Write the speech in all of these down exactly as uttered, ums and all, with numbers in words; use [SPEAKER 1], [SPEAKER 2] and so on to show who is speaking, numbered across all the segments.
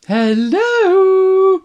[SPEAKER 1] Hello!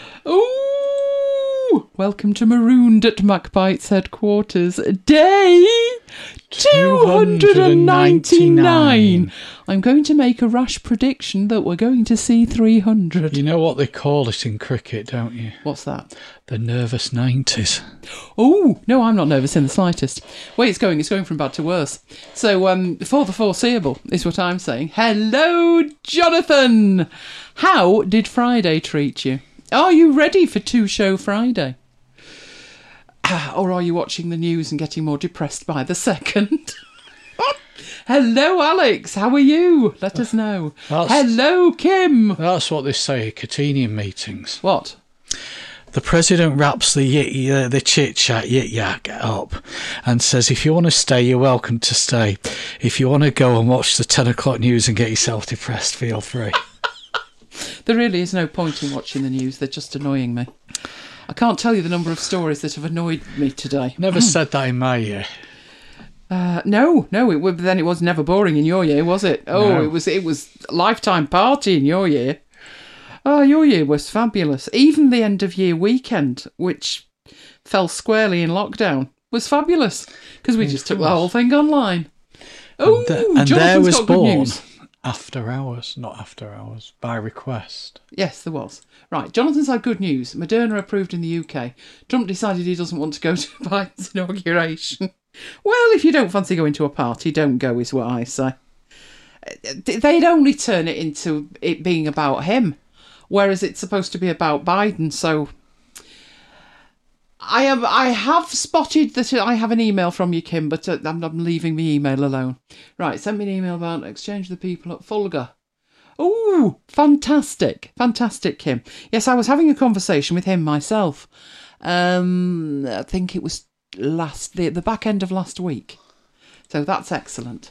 [SPEAKER 1] Ooh! Welcome to Marooned at MacBite's headquarters. Day two hundred ninety-nine. I'm going to make a rash prediction that we're going to see three hundred.
[SPEAKER 2] You know what they call it in cricket, don't you?
[SPEAKER 1] What's that?
[SPEAKER 2] The nervous nineties.
[SPEAKER 1] Oh, no, I'm not nervous in the slightest. Way it's going, it's going from bad to worse. So, um, for the foreseeable is what I'm saying. Hello, Jonathan! How did Friday treat you? Are you ready for Two Show Friday? Or are you watching the news and getting more depressed by the second? Hello, Alex. How are you? Let us know.
[SPEAKER 2] That's,
[SPEAKER 1] Hello, Kim.
[SPEAKER 2] That's what they say at Catenian meetings.
[SPEAKER 1] What?
[SPEAKER 2] The president wraps the yit, uh, the chit-chat, yit-yak up and says, if you want to stay, you're welcome to stay. If you want to go and watch the ten o'clock news and get yourself depressed, feel free.
[SPEAKER 1] There really is no point in watching the news. They're just annoying me. I can't tell you the number of stories that have annoyed me today.
[SPEAKER 2] Never said that in my year.
[SPEAKER 1] Uh, no, no. It would, then it was never boring in your year, was it? Oh,
[SPEAKER 2] No.
[SPEAKER 1] it was. It was a lifetime party in your year. Oh, your year was fabulous. Even the end of year weekend, which fell squarely in lockdown, was fabulous because we
[SPEAKER 2] Of
[SPEAKER 1] just took the
[SPEAKER 2] course.
[SPEAKER 1] whole thing online. Oh,
[SPEAKER 2] and, th- and there
[SPEAKER 1] Jonathan's
[SPEAKER 2] was
[SPEAKER 1] got good
[SPEAKER 2] born
[SPEAKER 1] news.
[SPEAKER 2] after hours, not after hours, by request.
[SPEAKER 1] Yes, there was. Right, Jonathan's had good news. Moderna approved in the U K. Trump decided he doesn't want to go to Biden's inauguration. Well, if you don't fancy going to a party, don't go, is what I say. They'd only turn it into it being about him, whereas it's supposed to be about Biden. So I am. I have spotted that I have an email from you, Kim, but I'm, I'm leaving the email alone. Right, send me an email about Exchange the People at Fulgar. Oh, fantastic. Fantastic, Kim. Yes, I was having a conversation with him myself. Um, I think it was last the, the back end of last week. So that's excellent.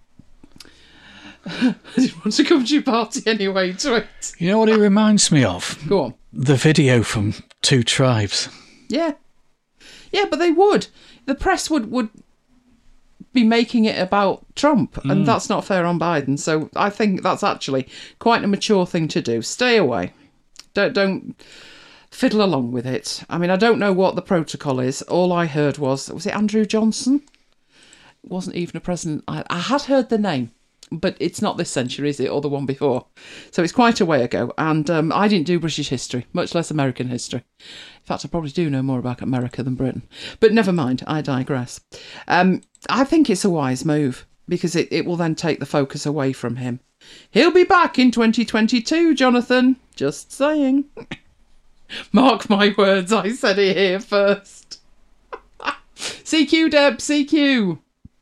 [SPEAKER 1] I didn't want to come to your party anyway, to it.
[SPEAKER 2] You know what it reminds me of?
[SPEAKER 1] Go on.
[SPEAKER 2] The video from Two Tribes.
[SPEAKER 1] Yeah. Yeah, but they would. The press would, would be making it about Trump, and
[SPEAKER 2] Mm.
[SPEAKER 1] that's not fair on Biden. So I think that's actually quite a mature thing to do. Stay away. Don't don't fiddle along with it. I mean, I don't know what the protocol is. All I heard was, was it Andrew Johnson? It wasn't even a president. I, I had heard the name, but it's not this century, is it, or the one before? So it's quite a way ago, and um, I didn't do British history, much less American history. In fact, I probably do know more about America than Britain. But never mind, I digress. Um, I think it's a wise move, because it, it will then take the focus away from him. He'll be back in twenty twenty-two, Jonathan. Just saying. Mark my words, I said it here first. C Q, Deb, C Q.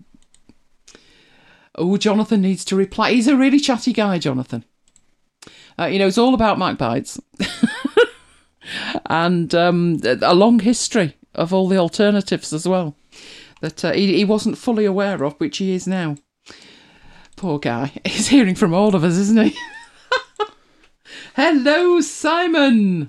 [SPEAKER 1] Oh, Jonathan needs to reply. He's a really chatty guy, Jonathan. Uh, you know, it's all about MacBites. And um, a long history of all the alternatives as well that uh, he, he wasn't fully aware of, which he is now. Poor guy. He's hearing from all of us, isn't he? Hello, Simon.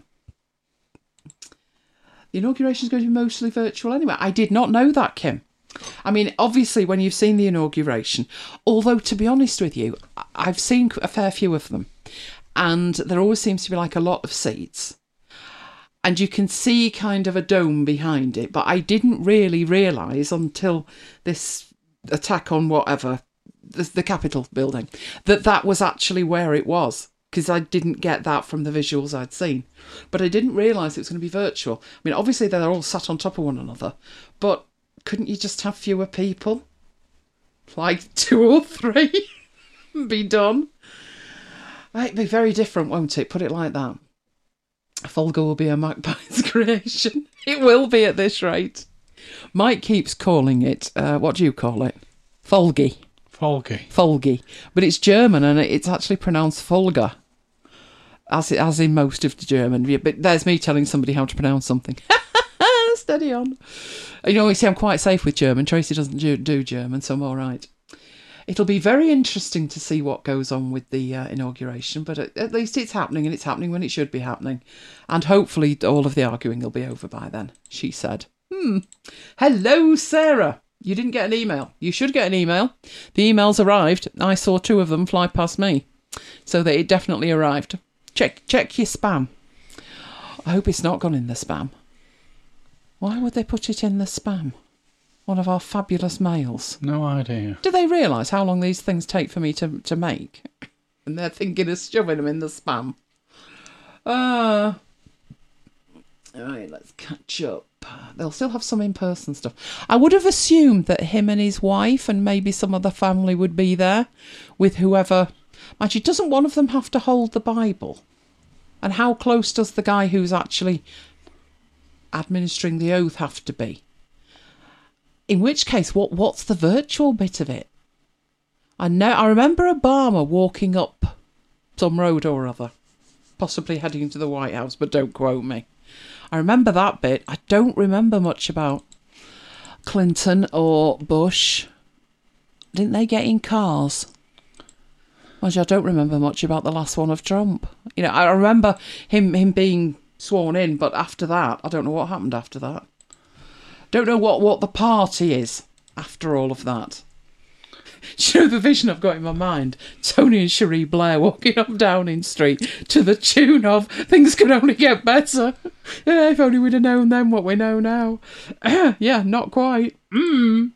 [SPEAKER 1] The inauguration is going to be mostly virtual anyway. I did not know that, Kim. I mean, obviously, when you've seen the inauguration, although, to be honest with you, I've seen a fair few of them, and there always seems to be like a lot of seats, and you can see kind of a dome behind it, but I didn't really realise until this attack on whatever, the, the Capitol building, that that was actually where it was, because I didn't get that from the visuals I'd seen. But I didn't realise it was going to be virtual. I mean, obviously, they're all sat on top of one another, but couldn't you just have fewer people? Like two or three? Be done. It'd be very different, won't it? Put it like that. Folga will be a MacBites creation. It will be at this rate. Mike keeps calling it, uh, what do you call it? Folgy.
[SPEAKER 2] Folgy.
[SPEAKER 1] Folgy. But it's German and it's actually pronounced Folga. As, it, as in most of the German. Yeah, but there's me telling somebody how to pronounce something. Steady on. You know, you see, I'm quite safe with German. Tracy doesn't do, do German, so I'm all right. It'll be very interesting to see what goes on with the uh, inauguration, but at, at least it's happening, and it's happening when it should be happening. And hopefully all of the arguing will be over by then, she said. Hmm. Hello, Sarah. You didn't get an email. You should get an email. The emails arrived. I saw two of them fly past me. So that it definitely arrived. Check check your spam. I hope it's not gone in the spam. Why would they put it in the spam? One of our fabulous mails.
[SPEAKER 2] No idea.
[SPEAKER 1] Do they realise how long these things take for me to, to make? And they're thinking of shoving them in the spam. Uh, Alright, let's catch up. They'll still have some in-person stuff. I would have assumed that him and his wife and maybe some other family would be there with whoever. Actually, doesn't one of them have to hold the Bible? And how close does the guy who's actually administering the oath have to be? In which case, what what's the virtual bit of it? I know. I remember Obama walking up some road or other, possibly heading to the White House, but don't quote me. I remember that bit. I don't remember much about Clinton or Bush. Didn't they get in cars? Actually, I don't remember much about the last one of Trump. You know, I remember him him being sworn in, but after that, I don't know what happened after that. Don't know what, what the party is after all of that. Do you know the vision I've got in my mind? Tony and Cherie Blair walking up Downing Street to the tune of "Things Can Only Get Better." Yeah, if only we'd have known then what we know now. Yeah, not quite. Mm.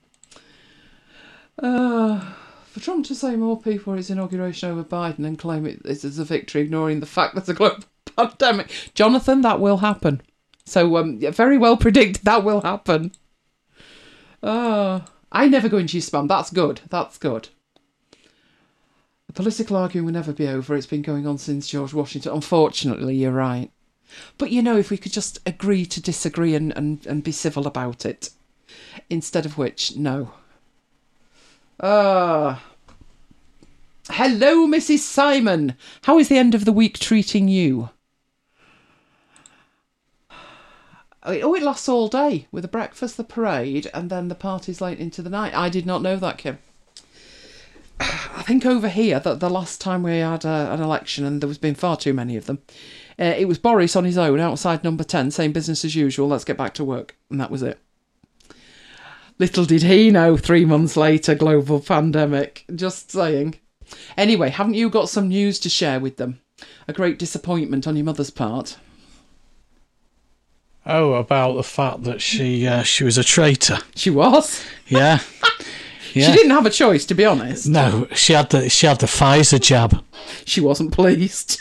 [SPEAKER 1] Uh, for Trump to say more people at his inauguration over Biden and claim it is a victory, ignoring the fact there's a global pandemic. Jonathan, that will happen. So, um, yeah, very well predicted that will happen. Uh, I never go into your spam. That's good. That's good. The political arguing will never be over. It's been going on since George Washington. Unfortunately, you're right. But, you know, if we could just agree to disagree and, and, and be civil about it. Instead of which, no. Uh, hello, Missus Simon. How is the end of the week treating you? Oh, it lasts all day with the breakfast, the parade, and then the parties late into the night. I did not know that, Kim. I think over here, that the last time we had a, an election, and there was been far too many of them, uh, it was Boris on his own outside number ten, saying business as usual, let's get back to work. And that was it. Little did he know, three months later, global pandemic. Just saying. Anyway, haven't you got some news to share with them? A great disappointment on your mother's part.
[SPEAKER 2] Oh, about the fact that she uh, she was a traitor.
[SPEAKER 1] She was?
[SPEAKER 2] Yeah. Yeah.
[SPEAKER 1] She didn't have a choice, to be honest.
[SPEAKER 2] No, she had the she had the Pfizer jab.
[SPEAKER 1] She wasn't pleased.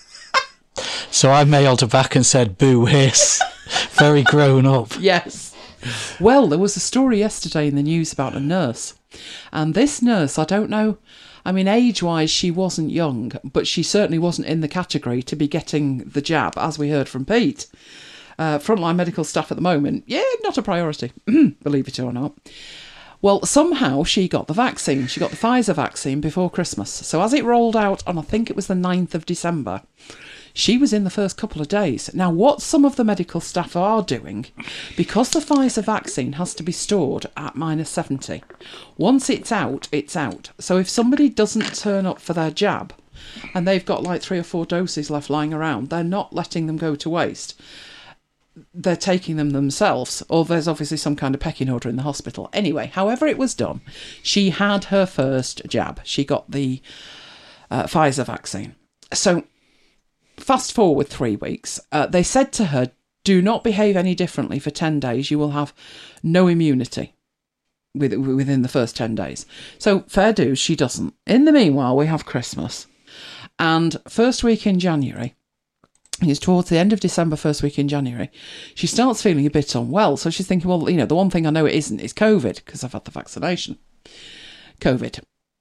[SPEAKER 2] So I mailed her back and said, boo hiss. Very grown up.
[SPEAKER 1] Yes. Well, there was a story yesterday in the news about a nurse. And this nurse, I don't know, I mean, age-wise, she wasn't young, but she certainly wasn't in the category to be getting the jab, as we heard from Pete. Uh, frontline medical staff at the moment, yeah, not a priority, believe it or not. Well, somehow she got the vaccine. She got the Pfizer vaccine before Christmas. So as it rolled out on, I think it was the ninth of December, she was in the first couple of days. Now, what some of the medical staff are doing, because the Pfizer vaccine has to be stored at minus seventy, once it's out, it's out. So if somebody doesn't turn up for their jab, and they've got like three or four doses left lying around, they're not letting them go to waste. They're taking them themselves, or there's obviously some kind of pecking order in the hospital. Anyway, however it was done, she had her first jab. She got the uh, Pfizer vaccine. So, fast forward three weeks, uh, they said to her, do not behave any differently for ten days. You will have no immunity with, within the first ten days. So, fair dues, she doesn't. In the meanwhile, we have Christmas. And first week in January, it's towards the end of December, first week in January, she starts feeling a bit unwell. So she's thinking, well, you know, the one thing I know it isn't is COVID, because I've had the vaccination. COVID.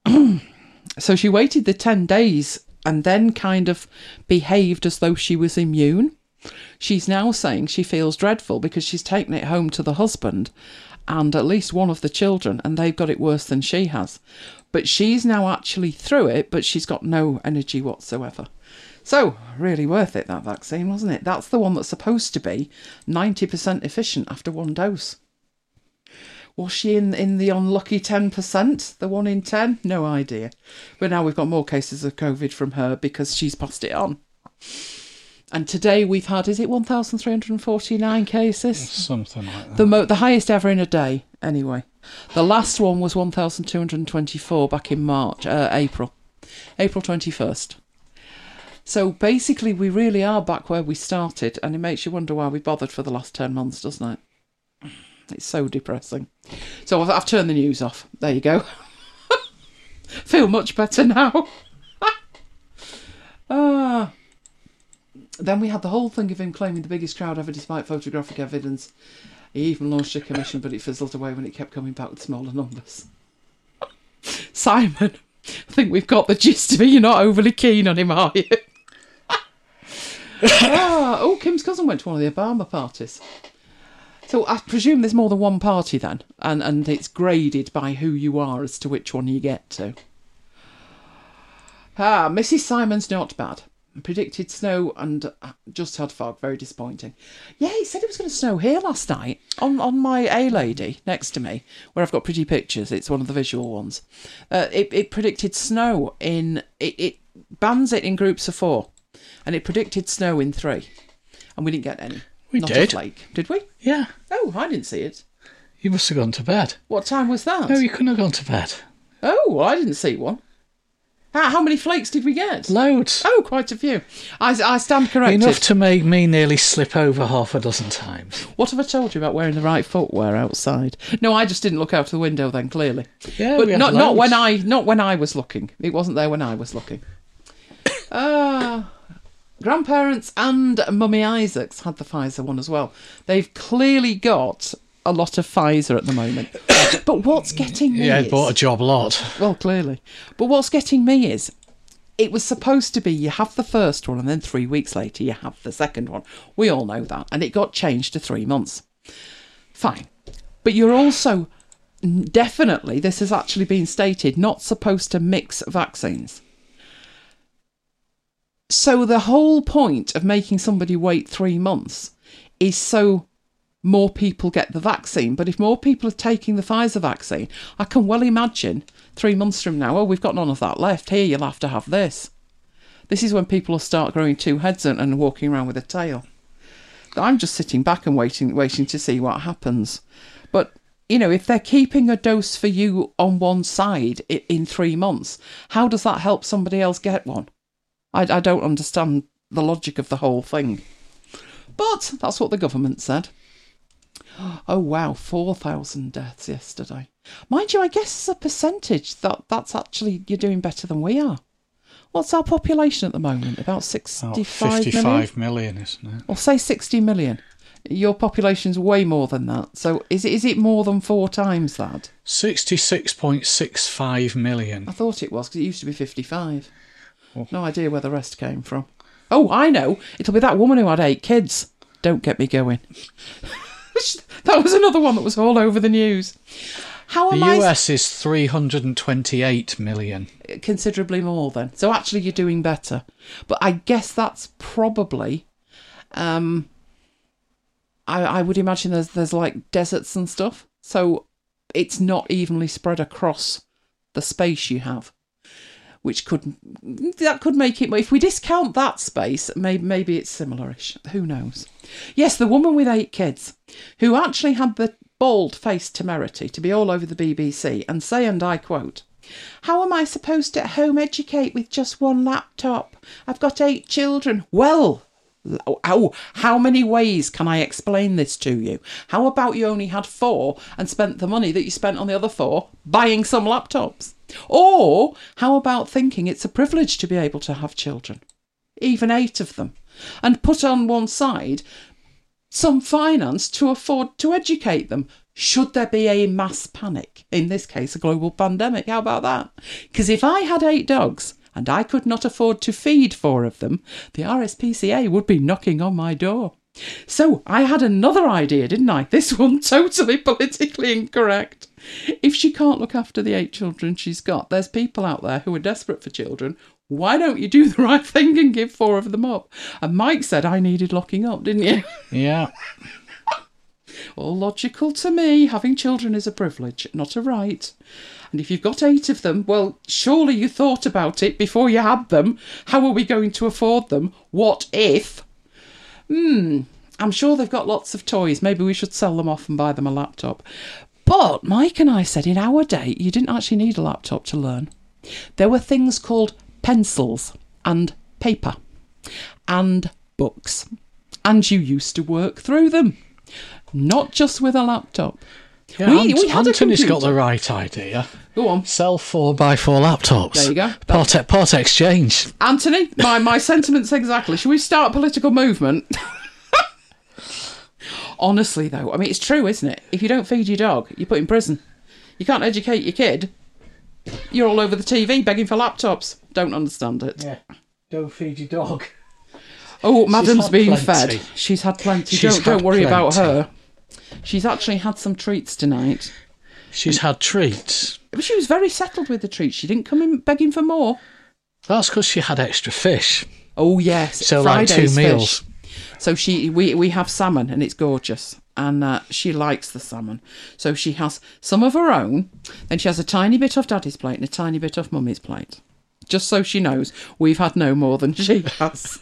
[SPEAKER 1] So she waited the ten days and then kind of behaved as though she was immune. She's now saying she feels dreadful because she's taken it home to the husband and at least one of the children, and they've got it worse than she has. But she's now actually through it, but she's got no energy whatsoever. So, really worth it, that vaccine, wasn't it? That's the one that's supposed to be ninety percent efficient after one dose. Was she in, in the unlucky ten percent? The one in ten? No idea. But now we've got more cases of COVID from her because she's passed it on. And today we've had, is it one thousand three hundred forty-nine cases?
[SPEAKER 2] Something like that.
[SPEAKER 1] The, mo- the highest ever in a day, anyway. The last one was one thousand two hundred twenty-four back in March, uh, April. April twenty-first. So basically, we really are back where we started, and it makes you wonder why we bothered for the last ten months, doesn't it? It's so depressing. So I've, I've turned the news off. There you go. Feel much better now. Ah. Then we had the whole thing of him claiming the biggest crowd ever despite photographic evidence. He even launched a commission, but it fizzled away when it kept coming back with smaller numbers. Simon, I think we've got the gist of it. You're not overly keen on him, are you? ah, oh, Kim's cousin went to one of the Obama parties. So I presume there's more than one party then, and, and it's graded by who you are as to which one you get to. Ah, Missus Simon's not bad. Predicted snow and just had fog. Very disappointing. Yeah, he said it was going to snow here last night on, on my A-Lady next to me, where I've got pretty pictures. It's one of the visual ones. Uh, it, it predicted snow in... It, it bans it in groups of four. And it predicted snow in three. And we didn't get any.
[SPEAKER 2] We
[SPEAKER 1] Not
[SPEAKER 2] did.
[SPEAKER 1] a flake. Did we?
[SPEAKER 2] Yeah.
[SPEAKER 1] Oh, I didn't see it.
[SPEAKER 2] You must have gone to bed.
[SPEAKER 1] What time was that?
[SPEAKER 2] No, you couldn't have gone to bed.
[SPEAKER 1] Oh, well, I didn't see one. How, how many flakes did we get?
[SPEAKER 2] Loads.
[SPEAKER 1] Oh, quite a few. I, I stand corrected.
[SPEAKER 2] Enough to make me nearly slip over half a dozen times.
[SPEAKER 1] What have I told you about wearing the right footwear outside? No, I just didn't look out the window then, clearly.
[SPEAKER 2] Yeah,
[SPEAKER 1] but
[SPEAKER 2] we had
[SPEAKER 1] not not
[SPEAKER 2] loads.
[SPEAKER 1] when I not when I was looking. It wasn't there when I was looking. Ah, uh, grandparents and Mummy Isaacs had the Pfizer one as well. They've clearly got a lot of Pfizer at the moment. But what's getting me
[SPEAKER 2] Yeah,
[SPEAKER 1] is...
[SPEAKER 2] I bought a job lot.
[SPEAKER 1] Well, clearly. But what's getting me is, it was supposed to be you have the first one and then three weeks later you have the second one. We all know that. And it got changed to three months. Fine. But you're also, definitely, this has actually been stated, not supposed to mix vaccines. So the whole point of making somebody wait three months is so more people get the vaccine. But if more people are taking the Pfizer vaccine, I can well imagine three months from now, oh, we've got none of that left. Here, you'll have to have this. This is when people will start growing two heads and, and walking around with a tail. I'm just sitting back and waiting, waiting to see what happens. But, you know, if they're keeping a dose for you on one side in, in three months, how does that help somebody else get one? I, I don't understand the logic of the whole thing. But that's what the government said. Oh, wow, four thousand deaths yesterday. Mind you, I guess as a percentage, that that's actually, you're doing better than we are. What's our population at the moment? About sixty-five
[SPEAKER 2] oh, fifty-five million? million, isn't it?
[SPEAKER 1] Or say sixty million. Your population's way more than that. So is it, is it more than four times that?
[SPEAKER 2] sixty-six point six five million.
[SPEAKER 1] I thought it was, because it used to be fifty-five.
[SPEAKER 2] Oh.
[SPEAKER 1] No idea where the rest came from. Oh, I know. It'll be that woman who had eight kids. Don't get me going. That was another one that was all over the news. How am
[SPEAKER 2] the
[SPEAKER 1] I...
[SPEAKER 2] U S is three hundred twenty-eight million.
[SPEAKER 1] Considerably more then. So actually you're doing better. But I guess that's probably... Um, I, I would imagine there's there's like deserts and stuff. So it's not evenly spread across the space you have. Which could... That could make it... If we discount that space, maybe, maybe it's similar-ish. Who knows? Yes, the woman with eight kids, who actually had the bald-faced temerity to be all over the B B C and say, and I quote, "How am I supposed to at home educate with just one laptop? I've got eight children." Well, oh, how many ways can I explain this to you? How about you only had four and spent the money that you spent on the other four buying some laptops? Or how about thinking it's a privilege to be able to have children, even eight of them, and put on one side some finance to afford to educate them, should there be a mass panic, in this case a global pandemic. How about that? Because if I had eight dogs and I could not afford to feed four of them, the R S P C A would be knocking on my door. So I had another idea, didn't I? This one totally politically incorrect. If she can't look after the eight children she's got, there's people out there who are desperate for children. Why don't you do the right thing and give four of them up? And Mike said I needed locking up, didn't you?
[SPEAKER 2] Yeah.
[SPEAKER 1] All logical to me. Having children is a privilege, not a right. And if you've got eight of them, well, surely you thought about it before you had them. How are we going to afford them? What if? Hmm, I'm sure they've got lots of toys. Maybe we should sell them off and buy them a laptop. But Mike and I said in our day, you didn't actually need a laptop to learn. There were things called pencils and paper. and books. And you used to work through them, not just with a laptop.
[SPEAKER 2] Yeah,
[SPEAKER 1] we,
[SPEAKER 2] Ant-
[SPEAKER 1] we had
[SPEAKER 2] Anthony's
[SPEAKER 1] a
[SPEAKER 2] got the right idea.
[SPEAKER 1] Go on.
[SPEAKER 2] Sell four by four laptops.
[SPEAKER 1] There you go.
[SPEAKER 2] Part, part exchange.
[SPEAKER 1] Anthony, my, my sentiments exactly. Should we start a political movement? Honestly, though, I mean, it's true, isn't it? If you don't feed your dog, you're put in prison. You can't educate your kid. You're all over the T V begging for laptops. Don't understand it.
[SPEAKER 2] Yeah. Don't feed your dog.
[SPEAKER 1] Oh, Madam's being
[SPEAKER 2] plenty.
[SPEAKER 1] fed. She's had plenty.
[SPEAKER 2] She's
[SPEAKER 1] don't don't
[SPEAKER 2] had
[SPEAKER 1] worry
[SPEAKER 2] plenty.
[SPEAKER 1] about her. She's actually had some treats tonight.
[SPEAKER 2] She's had treats.
[SPEAKER 1] But she was very settled with the treats. She didn't come in begging for more.
[SPEAKER 2] That's because she had extra fish.
[SPEAKER 1] Oh, yes.
[SPEAKER 2] So
[SPEAKER 1] Friday's
[SPEAKER 2] like two
[SPEAKER 1] fish.
[SPEAKER 2] meals.
[SPEAKER 1] So she, we, we have salmon and it's gorgeous. And uh, she likes the salmon. So she has some of her own. Then she has a tiny bit off Daddy's plate and a tiny bit off Mummy's plate. Just so she knows we've had no more than she has.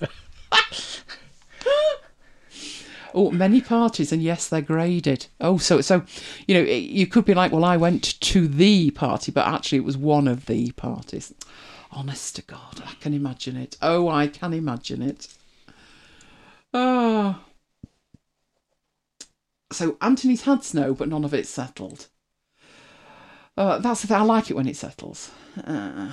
[SPEAKER 1] Oh, many parties, and yes, they're graded. Oh, so, so you know, it, you could be like, well, I went to the party, but actually it was one of the parties. Honest to God, I can imagine it. Oh, I can imagine it. Oh. So Anthony's had snow, but none of it's settled. Uh, that's the thing. I like it when it settles. Uh,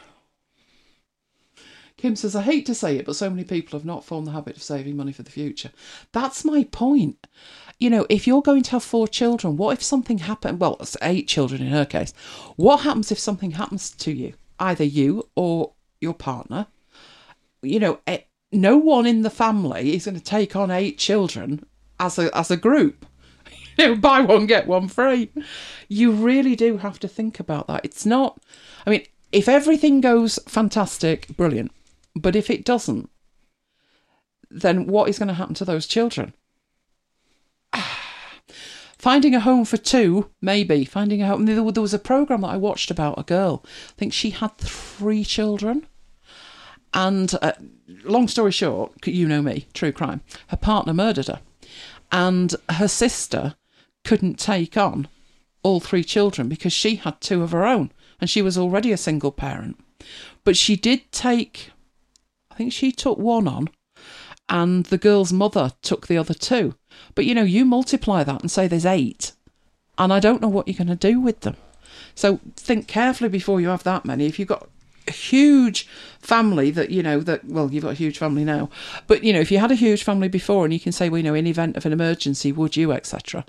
[SPEAKER 1] Kim says, I hate to say it, but so many people have not formed the habit of saving money for the future. That's my point. You know, if you're going to have four children, what if something happened? Well, it's eight children in her case. What happens if something happens to you? Either you or your partner. You know, no one in the family is going to take on eight children as a as a group. You know, buy one, get one free. You really do have to think about that. It's not, I mean, if everything goes fantastic, brilliant. But if it doesn't, then what is going to happen to those children? Finding a home for two, maybe. Finding a home. There was a programme that I watched about a girl. I think she had three children. And uh, long story short, you know me, true crime, her partner murdered her. And her sister couldn't take on all three children because she had two of her own. And she was already a single parent. But she did take, I think she took one on, and the girl's mother took the other two. But, you know, you multiply that and say there's eight, and I don't know what you're going to do with them. So think carefully before you have that many. If you've got a huge family that, you know, that, well, you've got a huge family now, but, you know, if you had a huge family before and you can say, well, you know, in event of an emergency, would you, et cetera.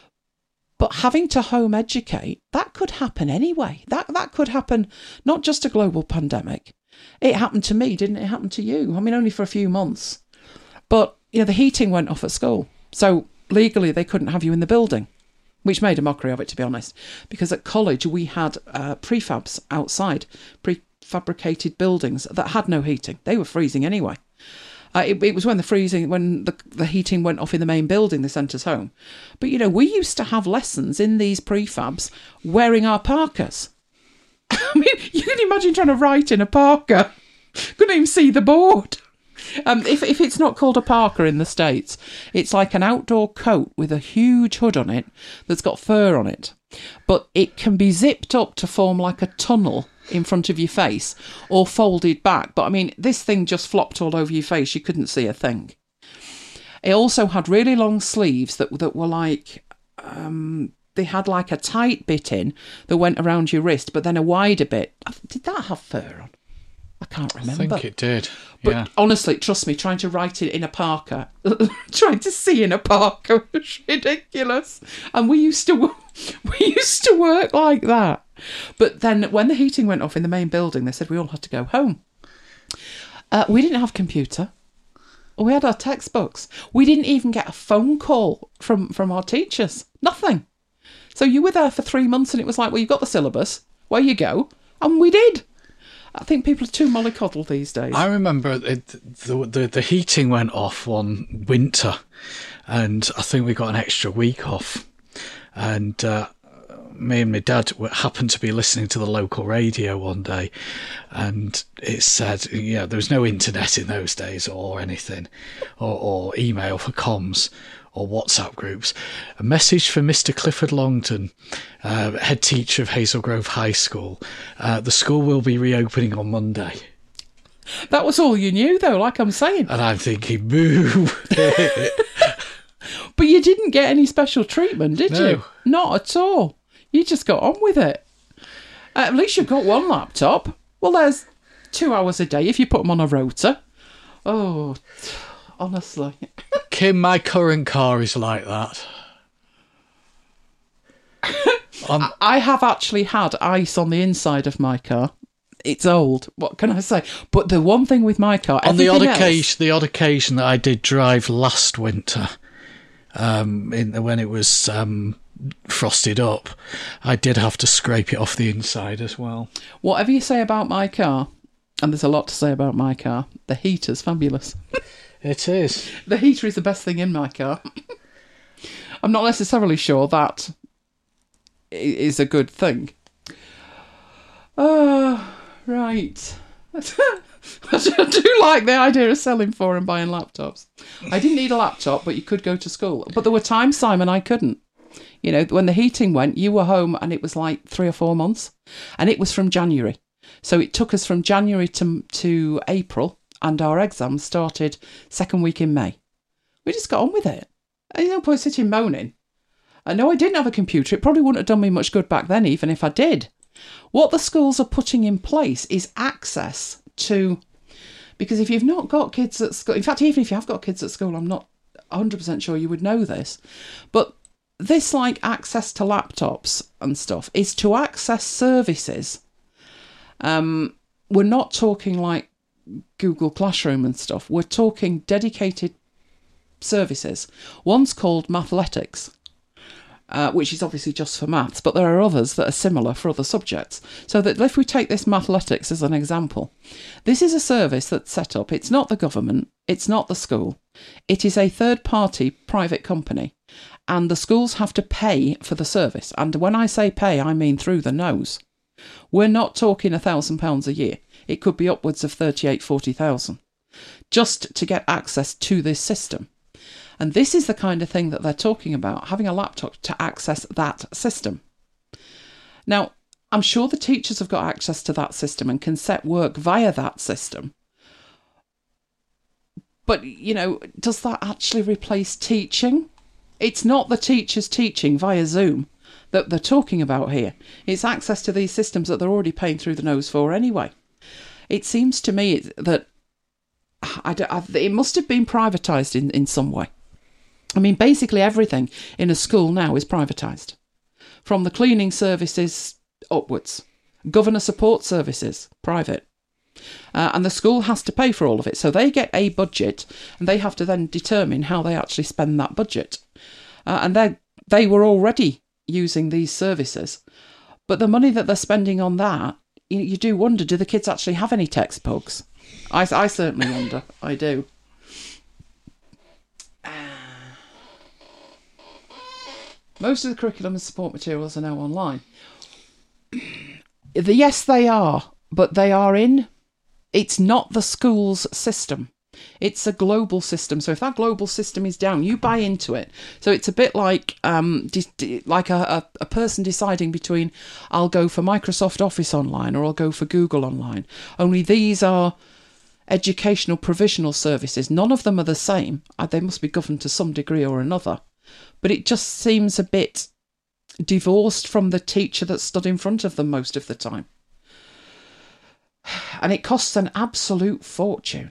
[SPEAKER 1] But having to home educate, that could happen anyway. That that could happen, not just a global pandemic. It happened to me, didn't it? It happened to you. I mean, only for a few months. But, you know, the heating went off at school. So legally they couldn't have you in the building, which made a mockery of it, to be honest. Because at college we had uh, prefabs outside, prefabricated buildings that had no heating. They were freezing anyway. Uh, it, it was when the freezing, when the, the heating went off in the main building, they sent us home. But, you know, we used to have lessons in these prefabs wearing our parkas. I mean, you can imagine trying to write in a parka. Couldn't even see the board. Um, if, if it's not called a parka in the States, it's like an outdoor coat with a huge hood on it that's got fur on it. But it can be zipped up to form like a tunnel in front of your face or folded back. But I mean, this thing just flopped all over your face. You couldn't see a thing. It also had really long sleeves that, that were like, um, they had like a tight bit in that went around your wrist, but then a wider bit. Did that have fur on? I can't remember.
[SPEAKER 2] I think it did.
[SPEAKER 1] But
[SPEAKER 2] yeah.
[SPEAKER 1] honestly, trust me, trying to write it in a parka, trying to see in a parka was ridiculous. And we used to we used to work like that. But then when the heating went off in the main building, they said we all had to go home. Uh, we didn't have computer. We had our textbooks. We didn't even get a phone call from, from our teachers. Nothing. So you were there for three months and it was like, well, you've got the syllabus. Where you go? And we did. I think people are too mollycoddled these days.
[SPEAKER 2] I remember it, the, the the heating went off one winter, and I think we got an extra week off. And uh, me and my dad happened to be listening to the local radio one day, and it said, yeah, there was no internet in those days or anything, or, or email for comms, or WhatsApp groups. A message from Mister Clifford Longton, uh, head teacher of Hazel Grove High School. Uh, the school will be reopening on Monday.
[SPEAKER 1] That was all you knew, though, like I'm saying.
[SPEAKER 2] And I'm thinking, boo.
[SPEAKER 1] But you didn't get any special treatment, did
[SPEAKER 2] No.
[SPEAKER 1] you? Not at all. You just got on with it. At least you've got one laptop. Well, there's two hours a day if you put them on a rota. Oh, honestly.
[SPEAKER 2] Kim, my current car is like that. Um,
[SPEAKER 1] I have actually had ice on the inside of my car. It's old. What can I say? But the one thing with my car,
[SPEAKER 2] on the odd
[SPEAKER 1] everything else-
[SPEAKER 2] occasion, the odd occasion that I did drive last winter, um, in when it was um, frosted up, I did have to scrape it off the inside as well.
[SPEAKER 1] whatever you say about my car, and there's a lot to say about my car, the heater's fabulous.
[SPEAKER 2] It is.
[SPEAKER 1] The heater is the best thing in my car. I'm not necessarily sure that i- is a good thing. Oh, right. I do like the idea of selling for and buying laptops. I didn't need a laptop, but you could go to school. But there were times, Simon, I couldn't. You know, when the heating went, you were home and it was like three or four months. And it was from January. So it took us from January to, to April, and our exams started second week in May. We just got on with it. There's no point sitting moaning. I know I didn't have a computer. It probably wouldn't have done me much good back then, even if I did. What the schools are putting in place is access to... Because if you've not got kids at school... In fact, even if you have got kids at school, I'm not one hundred percent sure you would know this. But this, like, access to laptops and stuff is to access services. Um, we're not talking like Google Classroom and stuff. We're talking dedicated services. One's called Mathletics, uh, which is obviously just for maths, but there are others that are similar for other subjects. So that if we take this Mathletics as an example, this is a service that's set up. It's not the government. It's not the school. It is a third-party private company, and the schools have to pay for the service. And when I say pay, I mean through the nose. We're not talking a thousand pounds a year. It could be upwards of thirty-eight, forty thousand, just to get access to this system. And this is the kind of thing that they're talking about, having a laptop to access that system. Now, I'm sure the teachers have got access to that system and can set work via that system. But, you know, does that actually replace teaching? It's not the teachers teaching via Zoom that they're talking about here. It's access to these systems that they're already paying through the nose for anyway. It seems to me that I don't, I, it must have been privatised in, in some way. I mean, basically everything in a school now is privatised. From the cleaning services upwards. Governor support services, private. Uh, and the school has to pay for all of it. So they get a budget and they have to then determine how they actually spend that budget. Uh, and they they were already using these services. But the money that they're spending on that, you, you do wonder, do the kids actually have any textbooks? I, I certainly wonder. I do. Most of the curriculum and support materials are now online. The, yes, they are, but they are in... It's not the school's system. It's a global system. So if that global system is down, you buy into it. So it's a bit like um, de- de- like a, a, a person deciding between I'll go for Microsoft Office online or I'll go for Google online. Only these are educational provisional services. None of them are the same. Uh, They must be governed to some degree or another. But it just seems a bit divorced from the teacher that stood in front of them most of the time. And it costs an absolute fortune.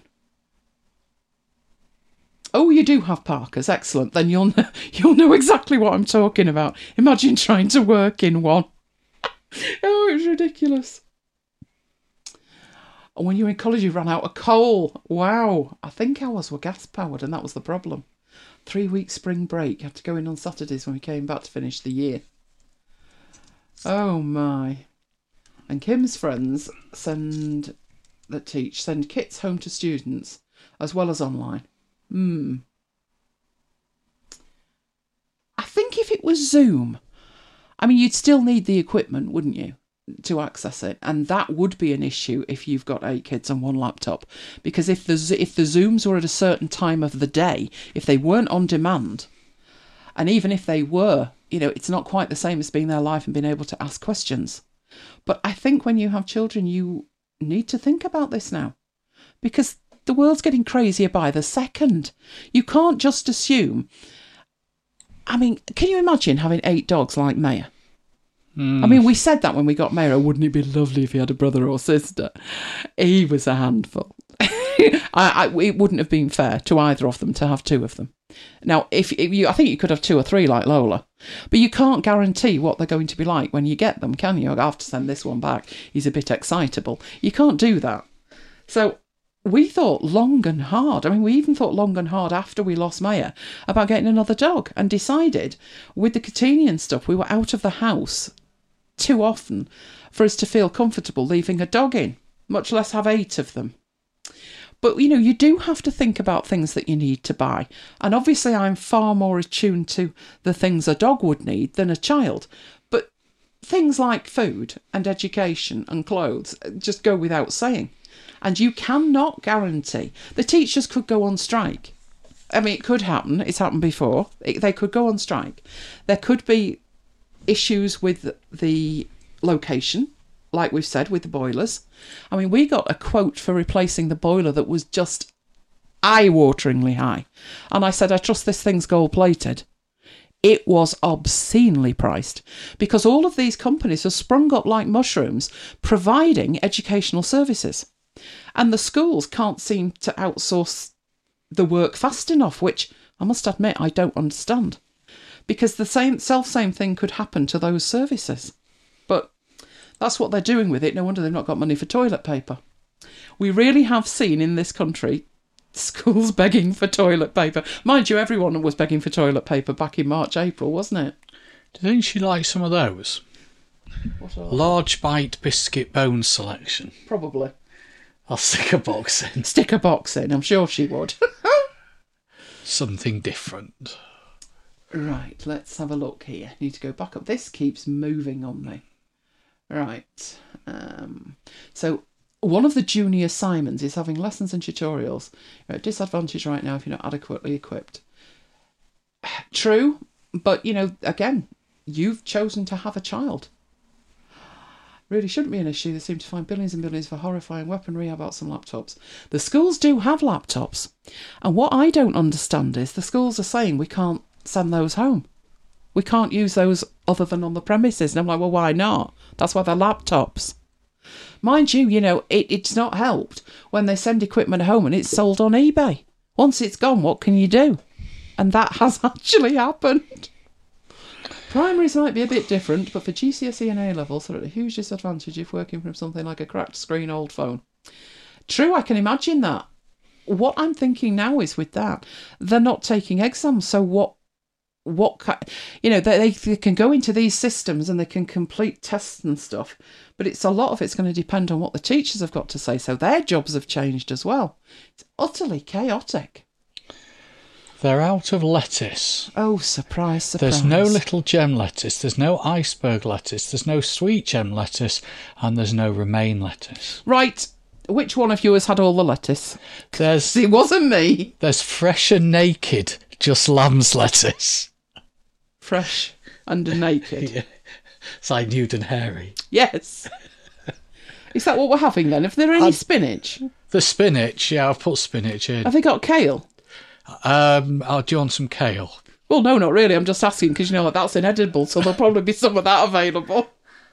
[SPEAKER 1] Oh, you do have Parkers. Excellent. Then you'll know, you'll know exactly what I'm talking about. Imagine trying to work in one. Oh, it was ridiculous. And when you were in college, you ran out of coal. Wow. I think ours were gas-powered, and that was the problem. Three-week spring break. Had to go in on Saturdays when we came back to finish the year. Oh, my. And Kim's friends send that teach send kits home to students as well as online. Hmm. I think if it was Zoom, I mean, you'd still need the equipment, wouldn't you, to access it? And that would be an issue if you've got eight kids on one laptop. Because if the, if the Zooms were at a certain time of the day, if they weren't on demand, and even if they were, you know, it's not quite the same as being there live and being able to ask questions. But I think when you have children, you need to think about this now. because the world's getting crazier by the second. You can't just assume. I mean, can you imagine having eight dogs like Mayer? Mm. I mean, we said that when we got Mayer. Wouldn't it be lovely if he had a brother or sister? He was a handful. I, I, it wouldn't have been fair to either of them to have two of them. Now, if, if you, I think you could have two or three like Lola, but you can't guarantee what they're going to be like when you get them, can you? I have to send this one back. He's a bit excitable. You can't do that. So we thought long and hard. I mean, we even thought long and hard after we lost Mayer about getting another dog, and decided with the Catini stuff, we were out of the house too often for us to feel comfortable leaving a dog in, much less have eight of them. But, you know, you do have to think about things that you need to buy. And obviously I'm far more attuned to the things a dog would need than a child. But things like food and education and clothes just go without saying. And you cannot guarantee. The teachers could go on strike. I mean, it could happen. It's happened before. It, they could go on strike. There could be issues with the location, like we've said, with the boilers. I mean, we got a quote for replacing the boiler that was just eye-wateringly high. And I said, I trust this thing's gold-plated. It was obscenely priced, because all of these companies have sprung up like mushrooms, providing educational services. And the schools can't seem to outsource the work fast enough, which I must admit I don't understand. Because the same self-same thing could happen to those services. But that's what they're doing with it. No wonder they've not got money for toilet paper. We really have seen in this country schools begging for toilet paper. Mind you, everyone was begging for toilet paper back in March, April, wasn't it?
[SPEAKER 2] Do you think she likes some of those?
[SPEAKER 1] What are
[SPEAKER 2] Large bite biscuit bone selection.
[SPEAKER 1] Probably.
[SPEAKER 2] I'll stick a box in.
[SPEAKER 1] Stick a box in, I'm sure she would.
[SPEAKER 2] Something different.
[SPEAKER 1] Right, let's have a look here. Need to go back up. This keeps moving on me. Right. Um, so one of the junior Simons is having lessons and tutorials. You're at a disadvantage right now if you're not adequately equipped. True, but, you know, again, you've chosen to have a child. Really shouldn't be an issue. They seem to find billions and billions for horrifying weaponry. How about some laptops? The schools do have laptops. And what I don't understand is the schools are saying we can't send those home. We can't use those other than on the premises. And I'm like, well, why not? That's why they're laptops. Mind you, you know, it, it's not helped when they send equipment home and it's sold on eBay. Once it's gone, what can you do? And that has actually happened. Primaries might be a bit different, but for G C S E and A levels, they're at a huge disadvantage if working from something like a cracked screen old phone. True, I can imagine that. What I'm thinking now is with that, they're not taking exams, so what, what, you know, they, they can go into these systems and they can complete tests and stuff, but it's a lot of it's going to depend on what the teachers have got to say, so their jobs have changed as well. It's utterly chaotic.
[SPEAKER 2] They're out of lettuce.
[SPEAKER 1] Oh, surprise, surprise.
[SPEAKER 2] There's no little gem lettuce, there's no iceberg lettuce, there's no sweet gem lettuce, and there's no romaine lettuce.
[SPEAKER 1] Right, which one of you has had all the lettuce?
[SPEAKER 2] There's
[SPEAKER 1] It wasn't me.
[SPEAKER 2] There's fresh and naked, just lamb's lettuce.
[SPEAKER 1] Fresh and naked.
[SPEAKER 2] Yeah. It's like nude and hairy.
[SPEAKER 1] Yes. Is that what we're having then? If there any
[SPEAKER 2] I'd-
[SPEAKER 1] spinach?
[SPEAKER 2] The spinach, yeah, I've put spinach in.
[SPEAKER 1] Have they got kale?
[SPEAKER 2] Um, oh, do you want some kale?
[SPEAKER 1] Well, no, not really. I'm just asking because, you know, that's inedible, so there'll probably be some of that available.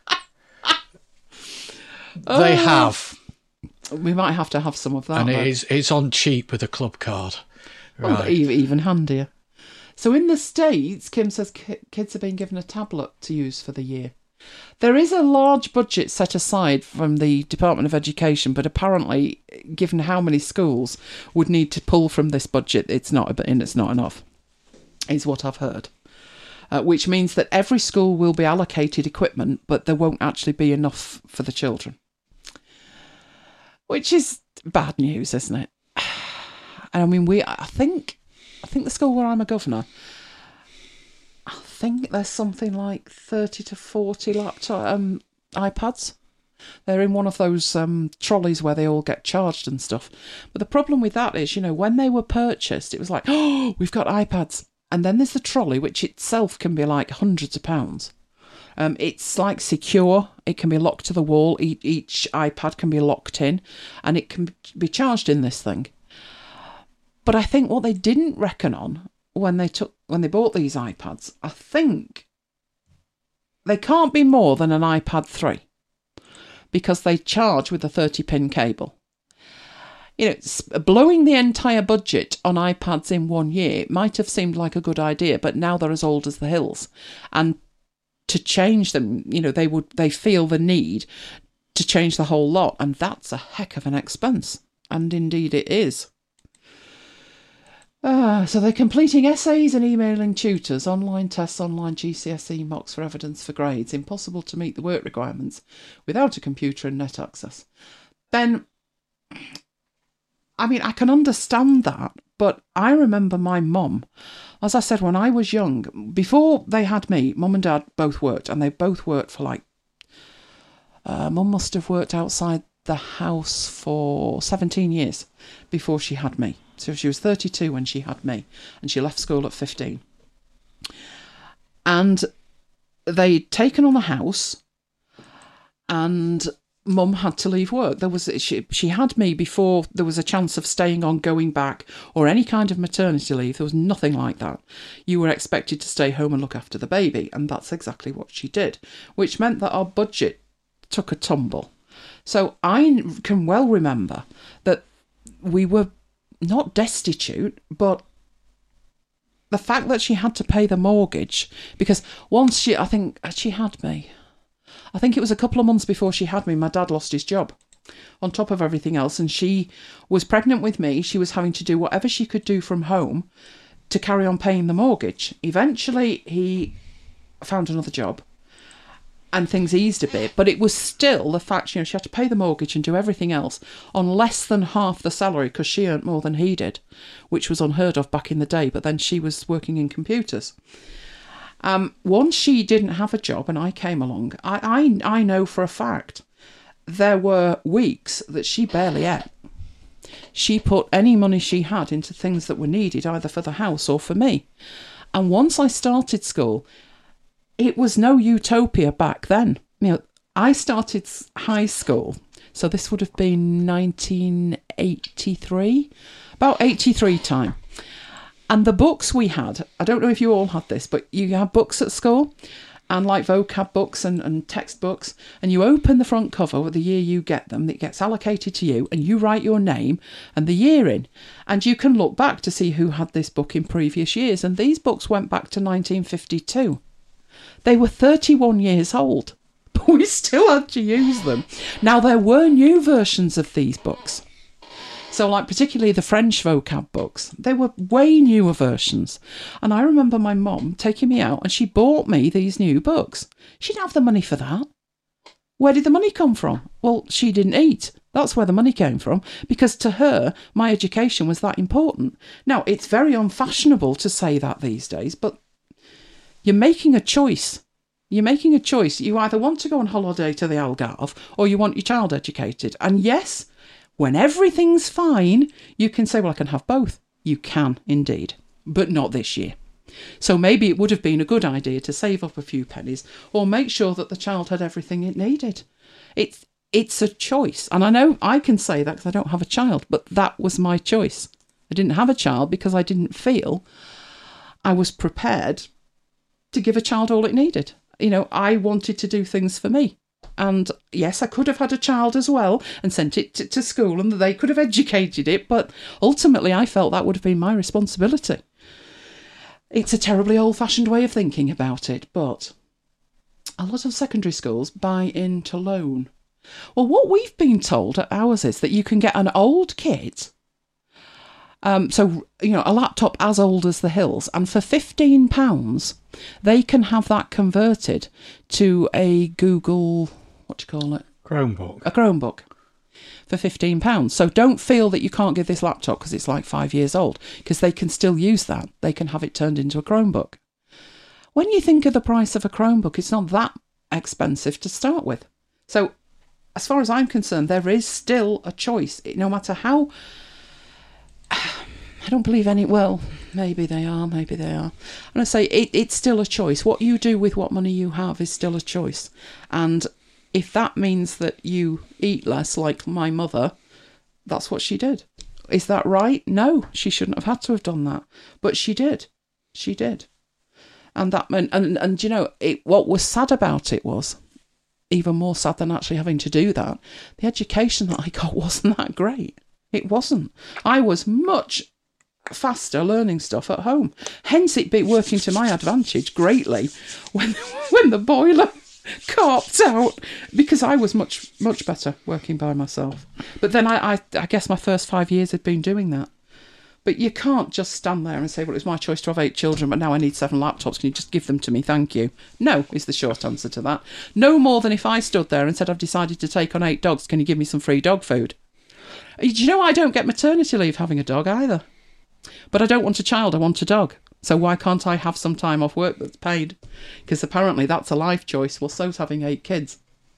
[SPEAKER 2] They have.
[SPEAKER 1] We might have to have some of that.
[SPEAKER 2] And
[SPEAKER 1] though.
[SPEAKER 2] it is, it's on cheap with a club card.
[SPEAKER 1] Oh,
[SPEAKER 2] Right.
[SPEAKER 1] e- even handier. So in the States, Kim says ki- kids are being given a tablet to use for the year. There is a large budget set aside from the Department of Education, but apparently, given how many schools would need to pull from this budget, it's not, and it's not enough, is what I've heard. Uh, which means that every school will be allocated equipment, but there won't actually be enough for the children. Which is bad news, isn't it? And I mean, we, I think, I think the school where I'm a governor, I think there's something like thirty to forty laptop um, iPads. They're in one of those um, trolleys where they all get charged and stuff. But the problem with that is, you know, when they were purchased, it was like, oh, we've got iPads. And then there's the trolley, which itself can be like hundreds of pounds. Um, it's like secure. It can be locked to the wall. E- each iPad can be locked in, and it can be charged in this thing. But I think what they didn't reckon on when they took when they bought these iPads, I think they can't be more than an iPad three, because they charge with a thirty pin cable. You know, blowing the entire budget on iPads in one year might have seemed like a good idea, but now they're as old as the hills, and to change them, you know, they would they feel the need to change the whole lot, and that's a heck of an expense, and indeed it is. Ah, so they're completing essays and emailing tutors, online tests, online G C S E mocks for evidence for grades. Impossible to meet the work requirements without a computer and net access. Then, I mean, I can understand that, but I remember my mum, as I said, when I was young, before they had me, mum and dad both worked, and they both worked for like, uh, mum must have worked outside the house for seventeen years before she had me. So she was thirty-two when she had me, and she left school at fifteen. And they'd taken on a house, and mum had to leave work. There was she, she had me before there was a chance of staying on, going back, or any kind of maternity leave. There was nothing like that. You were expected to stay home and look after the baby, and that's exactly what she did, which meant that our budget took a tumble. So I can well remember that we were not destitute, but the fact that she had to pay the mortgage, because once she, I think she had me, I think it was a couple of months before she had me, my dad lost his job on top of everything else, and she was pregnant with me. She was having to do whatever she could do from home to carry on paying the mortgage. Eventually he found another job and things eased a bit, but it was still the fact, you know, she had to pay the mortgage and do everything else on less than half the salary, because she earned more than he did, which was unheard of back in the day. But then she was working in computers. Um, once she didn't have a job and I came along, I, I, I know for a fact there were weeks that she barely ate. She put any money she had into things that were needed, either for the house or for me. And once I started school, it was no utopia back then. You know, I started high school, so this would have been nineteen eighty-three, about eighty-three time. And the books we had, I don't know if you all had this, but you had books at school, and like vocab books and, and textbooks, and you open the front cover with the year you get them, that gets allocated to you, and you write your name and the year in, and you can look back to see who had this book in previous years. And these books went back to nineteen fifty-two. They were thirty-one years old, but we still had to use them. Now, there were new versions of these books. So, like, particularly the French vocab books, they were way newer versions. And I remember my mum taking me out, and she bought me these new books. She didn't have the money for that. Where did the money come from? Well, she didn't eat. That's where the money came from, because to her, my education was that important. Now, it's very unfashionable to say that these days, but you're making a choice. You're making a choice. You either want to go on holiday to the Algarve or you want your child educated. And yes, when everything's fine, you can say, well, I can have both. You can indeed, but not this year. So maybe it would have been a good idea to save up a few pennies or make sure that the child had everything it needed. It's, it's a choice. And I know I can say that because I don't have a child, but that was my choice. I didn't have a child because I didn't feel I was prepared to give a child all it needed. You know, I wanted to do things for me. And yes, I could have had a child as well and sent it to, to school and they could have educated it, but ultimately I felt that would have been my responsibility. It's a terribly old-fashioned way of thinking about it, but a lot of secondary schools buy into loan. Well, what we've been told at ours is that you can get an old kit, Um, so, you know, a laptop as old as the hills, and for fifteen pounds, they can have that converted to a Google, what do you call it?
[SPEAKER 2] Chromebook.
[SPEAKER 1] A Chromebook for fifteen pounds. So don't feel that you can't give this laptop because it's like five years old, because they can still use that. They can have it turned into a Chromebook. When you think of the price of a Chromebook, it's not that expensive to start with. So as far as I'm concerned, there is still a choice, no matter how... I don't believe any. Well, maybe they are, maybe they are. And I say it, it's still a choice. What you do with what money you have is still a choice. And if that means that you eat less, like my mother, that's what she did. Is that right? No, she shouldn't have had to have done that. But she did. She did. And that meant, and, and you know, it, what was sad about it was, even more sad than actually having to do that, the education that I got wasn't that great. It wasn't. I was much faster learning stuff at home. Hence it be working to my advantage greatly when when the boiler carped out, because I was much, much better working by myself. But then I, I, I guess my first five years had been doing that. But you can't just stand there and say, well, it's my choice to have eight children, but now I need seven laptops. Can you just give them to me? Thank you. No, is the short answer to that. No more than if I stood there and said, I've decided to take on eight dogs. Can you give me some free dog food? Do you know I don't get maternity leave having a dog either? But I don't want a child, I want a dog. So why can't I have some time off work that's paid? Because apparently that's a life choice. Well, so's having eight kids.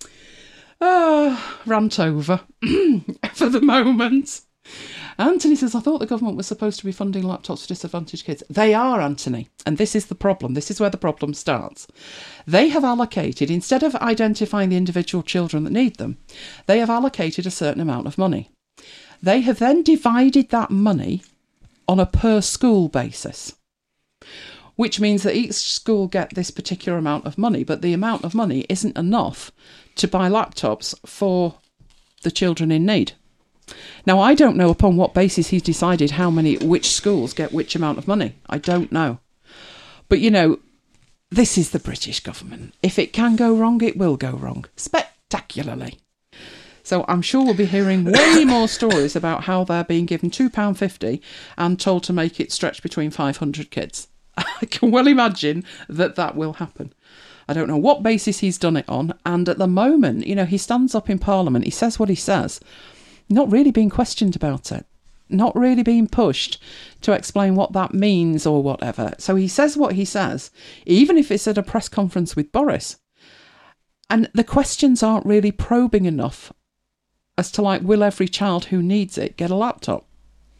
[SPEAKER 1] Ah, rant over for the moment. Anthony says, I thought the government was supposed to be funding laptops for disadvantaged kids. They are, Anthony. And this is the problem. This is where the problem starts. They have allocated, instead of identifying the individual children that need them, they have allocated a certain amount of money. They have then divided that money on a per school basis, which means that each school get this particular amount of money, but the amount of money isn't enough to buy laptops for the children in need. Now, I don't know upon what basis he's decided how many, which schools get which amount of money. I don't know. But, you know, this is the British government. If it can go wrong, it will go wrong. Spectacularly. So I'm sure we'll be hearing way more stories about how they're being given two pounds fifty and told to make it stretch between five hundred kids. I can well imagine that that will happen. I don't know what basis he's done it on. And at the moment, you know, he stands up in Parliament, he says what he says, not really being questioned about it, not really being pushed to explain what that means or whatever. So he says what he says, even if it's at a press conference with Boris. And the questions aren't really probing enough as to, like, will every child who needs it get a laptop?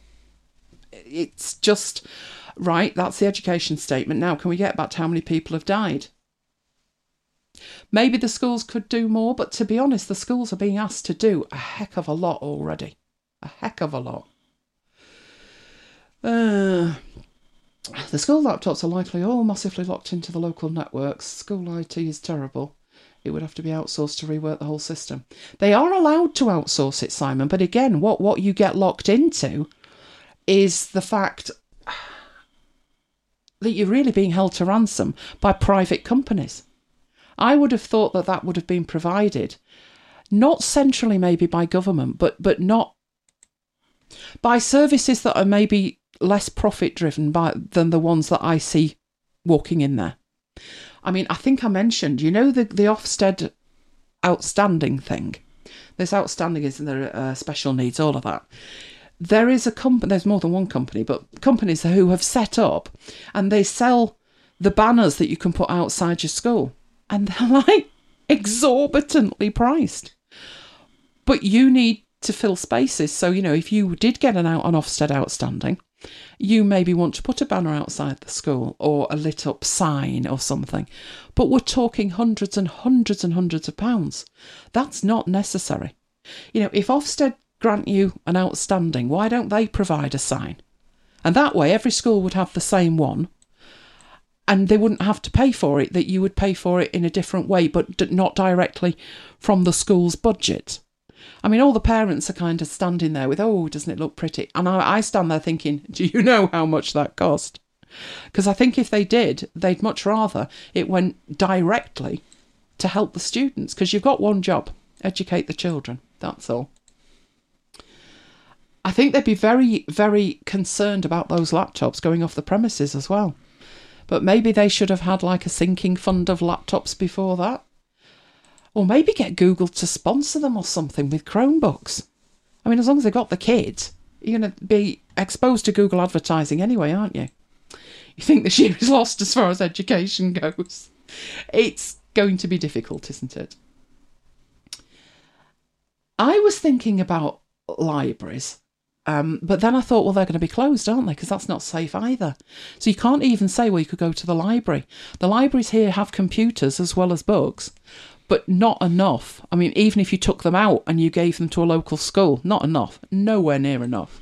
[SPEAKER 1] It's just, right, that's the education statement. Now, can we get back to how many people have died? Maybe the schools could do more, but to be honest, the schools are being asked to do a heck of a lot already. A heck of a lot. Uh, the school laptops are likely all massively locked into the local networks. School I T is terrible. It would have to be outsourced to rework the whole system. They are allowed to outsource it, Simon, but again, what, what you get locked into is the fact that you're really being held to ransom by private companies. I would have thought that that would have been provided, not centrally maybe by government, but but not by services that are maybe less profit driven by than the ones that I see walking in there. I mean, I think I mentioned, you know, the, the Ofsted outstanding thing. There's outstanding, isn't there, uh, special needs, all of that. There is a company, there's more than one company, but companies who have set up and they sell the banners that you can put outside your school. And they're like exorbitantly priced. But you need to fill spaces. So, you know, if you did get an out on Ofsted outstanding, you maybe want to put a banner outside the school or a lit up sign or something. But we're talking hundreds and hundreds and hundreds of pounds. That's not necessary. You know, if Ofsted grant you an outstanding, why don't they provide a sign? And that way every school would have the same one. And they wouldn't have to pay for it, that you would pay for it in a different way, but d- not directly from the school's budget. I mean, all the parents are kind of standing there with, oh, doesn't it look pretty? And I, I stand there thinking, do you know how much that cost? Because I think if they did, they'd much rather it went directly to help the students, because you've got one job, educate the children, that's all. I think they'd be very, very concerned about those laptops going off the premises as well. But maybe they should have had like a sinking fund of laptops before that. Or maybe get Google to sponsor them or something with Chromebooks. I mean, as long as they've got the kids, you're going to be exposed to Google advertising anyway, aren't you? You think the year is lost as far as education goes. It's going to be difficult, isn't it? I was thinking about libraries Um, but then I thought, well, they're going to be closed, aren't they? Because that's not safe either. So you can't even say, well, you could go to the library. The libraries here have computers as well as books, but not enough. I mean, even if you took them out and you gave them to a local school, not enough. Nowhere near enough.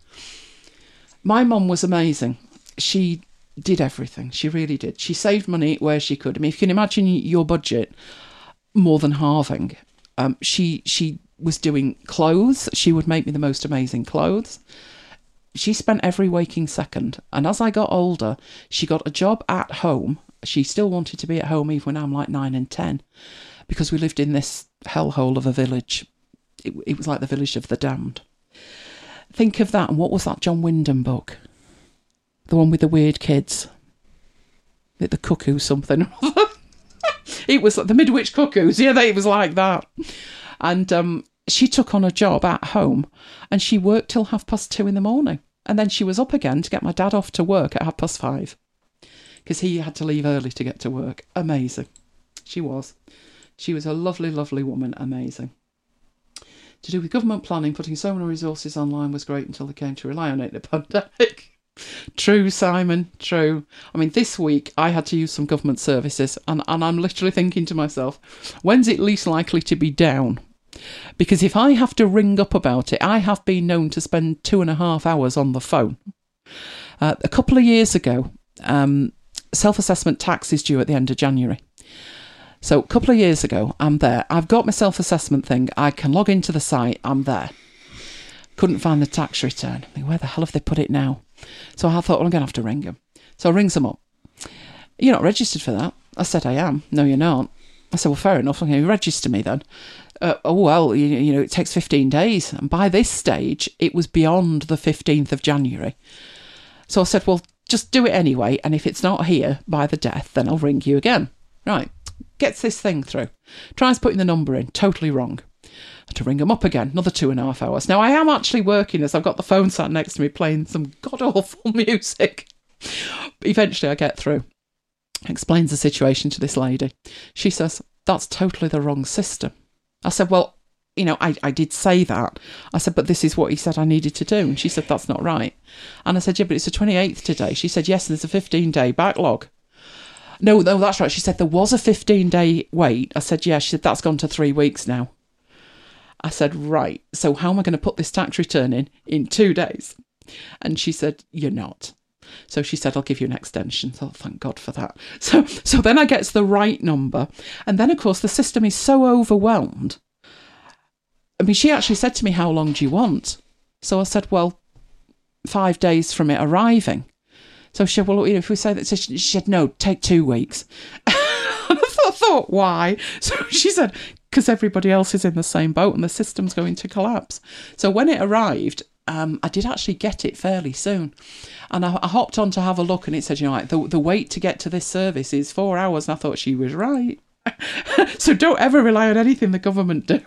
[SPEAKER 1] My mum was amazing. She did everything. She really did. She saved money where she could. I mean, if you can imagine your budget more than halving, um, she she was doing clothes. She would make me the most amazing clothes. She spent every waking second. And as I got older, she got a job at home. She still wanted to be at home even when I'm like nine and ten, because we lived in this hellhole of a village. It, it was like the village of the damned. Think of that. And what was that John Wyndham book? The one with the weird kids. The Cuckoo something. It was like the Midwich Cuckoos. Yeah, it was like that. And um, she took on a job at home and she worked till half past two in the morning. And then she was up again to get my dad off to work at half past five, because he had to leave early to get to work. Amazing. She was. She was a lovely, lovely woman. Amazing. To do with government planning, putting so many resources online was great until they came to rely on it in the pandemic. True, Simon, true. I mean, this week I had to use some government services, and, and I'm literally thinking to myself, when's it least likely to be down? Because if I have to ring up about it, I have been known to spend two and a half hours on the phone. Uh, a couple of years ago, um, self-assessment tax is due at the end of January. So a couple of years ago, I'm there. I've got my self-assessment thing. I can log into the site. I'm there. Couldn't find the tax return. I mean, where the hell have they put it now? So I thought, well, I'm going to have to ring them. So I rings them up. You're not registered for that. I said, I am. No, you're not. I said, well, fair enough. I'm going to register me then. Uh, oh, well, you, you know, it takes fifteen days. And by this stage, it was beyond the fifteenth of January. So I said, well, just do it anyway. And if it's not here by the death, then I'll ring you again. Right. Gets this thing through. Tries putting the number in. Totally wrong. To ring them up again, another two and a half hours. Now, I am actually working as I've got the phone sat next to me playing some god-awful music. But eventually I get through. Explains the situation to this lady. She says, that's totally the wrong system. I said, well, you know, I, I did say that. I said, but this is what he said I needed to do. And she said, that's not right. And I said, yeah, but it's the twenty-eighth today. She said, yes, there's a fifteen-day backlog. No, no, that's right. She said, there was a fifteen-day wait. I said, yeah. She said, that's gone to three weeks now. I said, right, so how am I going to put this tax return in in two days? And she said, you're not. So she said, I'll give you an extension. So thank God for that. So so then I get the right number. And then, of course, the system is so overwhelmed. I mean, she actually said to me, how long do you want? So I said, well, five days from it arriving. So she said, well, if we say that, so she said, no, take two weeks. I thought, why? So she said, because everybody else is in the same boat and the system's going to collapse. So when it arrived, um, I did actually get it fairly soon. And I, I hopped on to have a look, and it said, you know, like, the, the wait to get to this service is four hours. And I thought she was right. So don't ever rely on anything the government do.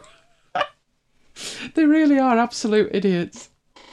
[SPEAKER 1] They really are absolute idiots.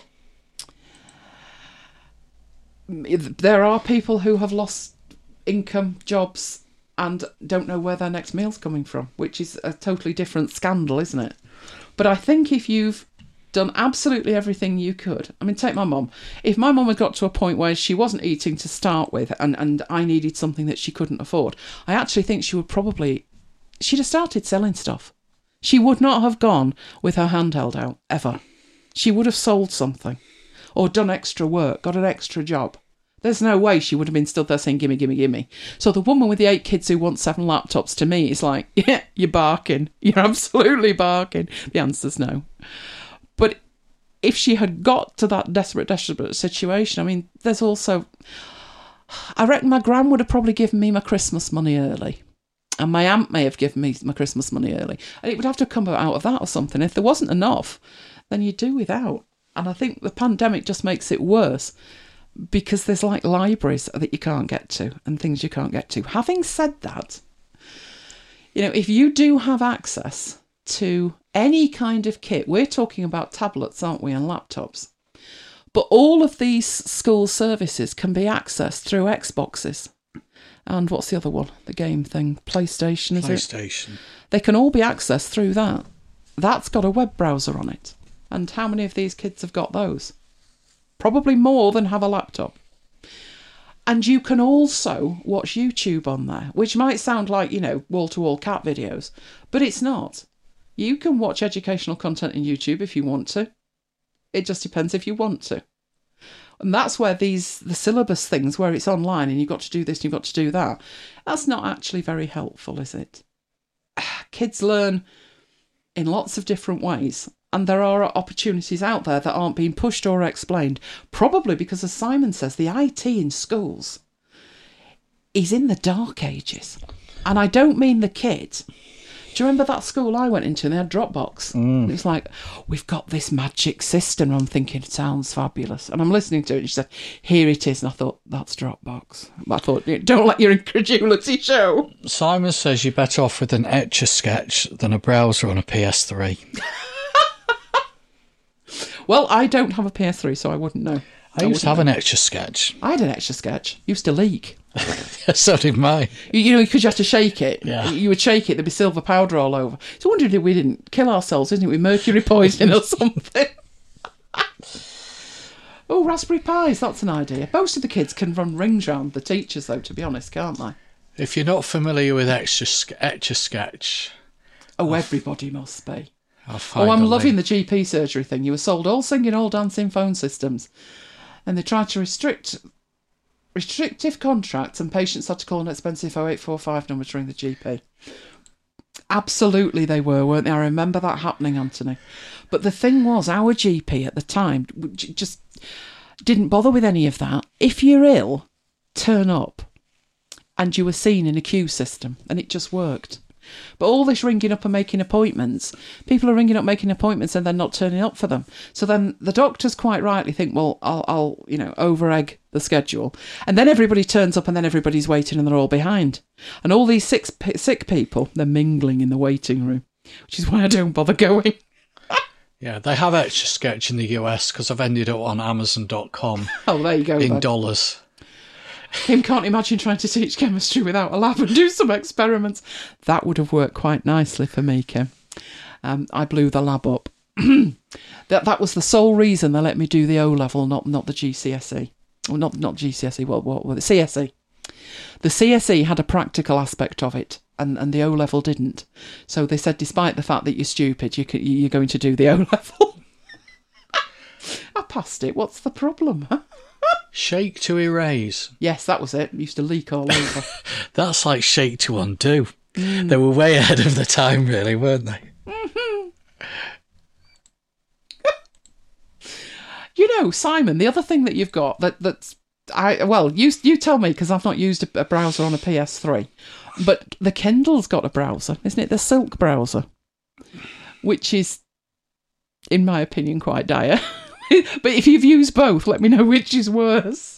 [SPEAKER 1] There are people who have lost income, jobs, and don't know where their next meal's coming from, which is a totally different scandal, isn't it? But I think if you've done absolutely everything you could, I mean, take my mum. If my mum had got to a point where she wasn't eating to start with, and, and I needed something that she couldn't afford, I actually think she would probably, she'd have started selling stuff. She would not have gone with her hand held out, ever. She would have sold something, or done extra work, got an extra job. There's no way she would have been stood there saying, gimme, gimme, gimme. So the woman with the eight kids who wants seven laptops, to me, is like, yeah, you're barking. You're absolutely barking. The answer's no. But if she had got to that desperate, desperate situation, I mean, there's also... I reckon my gran would have probably given me my Christmas money early. And my aunt may have given me my Christmas money early. And it would have to come out of that or something. If there wasn't enough, then you do without. And I think the pandemic just makes it worse, because there's like libraries that you can't get to and things you can't get to. Having said that, you know, if you do have access to any kind of kit, we're talking about tablets, aren't we, and laptops, but all of these school services can be accessed through Xboxes. And what's the other one? The game thing, PlayStation, is it?
[SPEAKER 2] PlayStation.
[SPEAKER 1] They can all be accessed through that. That's got a web browser on it. And how many of these kids have got those? Probably more than have a laptop. And you can also watch YouTube on there, which might sound like, you know, wall-to-wall cat videos, but it's not. You can watch educational content in YouTube if you want to. It just depends if you want to. And that's where these, the syllabus things, where it's online and you've got to do this and you've got to do that, that's not actually very helpful, is it? Kids learn in lots of different ways. And there are opportunities out there that aren't being pushed or explained, probably because, as Simon says, the I T in schools is in the dark ages. And I don't mean the kids. Do you remember that school I went into and they had Dropbox? Mm. It was like, we've got this magic system. And I'm thinking, it sounds fabulous. And I'm listening to it and she said, here it is. And I thought, that's Dropbox. But I thought, don't let your incredulity show.
[SPEAKER 2] Simon says you're better off with an Etch-a-Sketch than a browser on a P S three.
[SPEAKER 1] Well, I don't have a P S three, so I wouldn't know.
[SPEAKER 2] I, I used to have know. an Etch-a-Sketch.
[SPEAKER 1] I had an Etch-a-Sketch. Used to leak.
[SPEAKER 2] So did mine.
[SPEAKER 1] You, you know, because you had to shake it.
[SPEAKER 2] Yeah.
[SPEAKER 1] You would shake it, there'd be silver powder all over. So I wondered if we didn't kill ourselves, isn't it, with mercury poisoning or something. Oh, Raspberry Pis, that's an idea. Most of the kids can run rings round the teachers, though, to be honest, can't they?
[SPEAKER 2] If you're not familiar with Etch-a-Sketch...
[SPEAKER 1] Oh, everybody must be.
[SPEAKER 2] Oh,
[SPEAKER 1] I'm loving the G P surgery thing. You were sold all singing, all dancing phone systems. And they tried to restrict... restrictive contracts and patients had to call an expensive oh eight four five number to ring the G P. Absolutely they were, weren't they? I remember that happening, Anthony. But the thing was, our G P at the time just didn't bother with any of that. If you're ill, turn up. And you were seen in a queue system, and it just worked. But all this ringing up and making appointments, people are ringing up, making appointments, and then not turning up for them. So then the doctors quite rightly think, well, I'll, I'll, you know, over-egg the schedule. And then everybody turns up and then everybody's waiting and they're all behind. And all these sick, sick people, they're mingling in the waiting room, which is why I don't bother going.
[SPEAKER 2] Yeah, they have Etch-a-Sketch in the U S because I've ended up on Amazon dot com.
[SPEAKER 1] Oh, there you go.
[SPEAKER 2] In
[SPEAKER 1] then.
[SPEAKER 2] dollars.
[SPEAKER 1] Kim can't imagine trying to teach chemistry without a lab and do some experiments. That would have worked quite nicely for me, Kim. Um, I blew the lab up. that that was the sole reason they let me do the O-level, not not the G C S E. Well, not not G C S E, what, what, what, the C S E. The C S E had a practical aspect of it, and, and the O-level didn't. So they said, despite the fact that you're stupid, you can, you're going to do the O-level. I passed it. What's the problem, huh?
[SPEAKER 2] Shake to erase.
[SPEAKER 1] Yes, that was it. It used to leak all over.
[SPEAKER 2] That's like shake to undo. Mm. They were way ahead of the time, really, weren't they?
[SPEAKER 1] Mm-hmm. You know, Simon, the other thing that you've got that that's I well, you you tell me because I've not used a, a browser on a P S three, but the Kindle's got a browser, isn't it? The Silk browser, which is, in my opinion, quite dire. But if you've used both, let me know which is worse.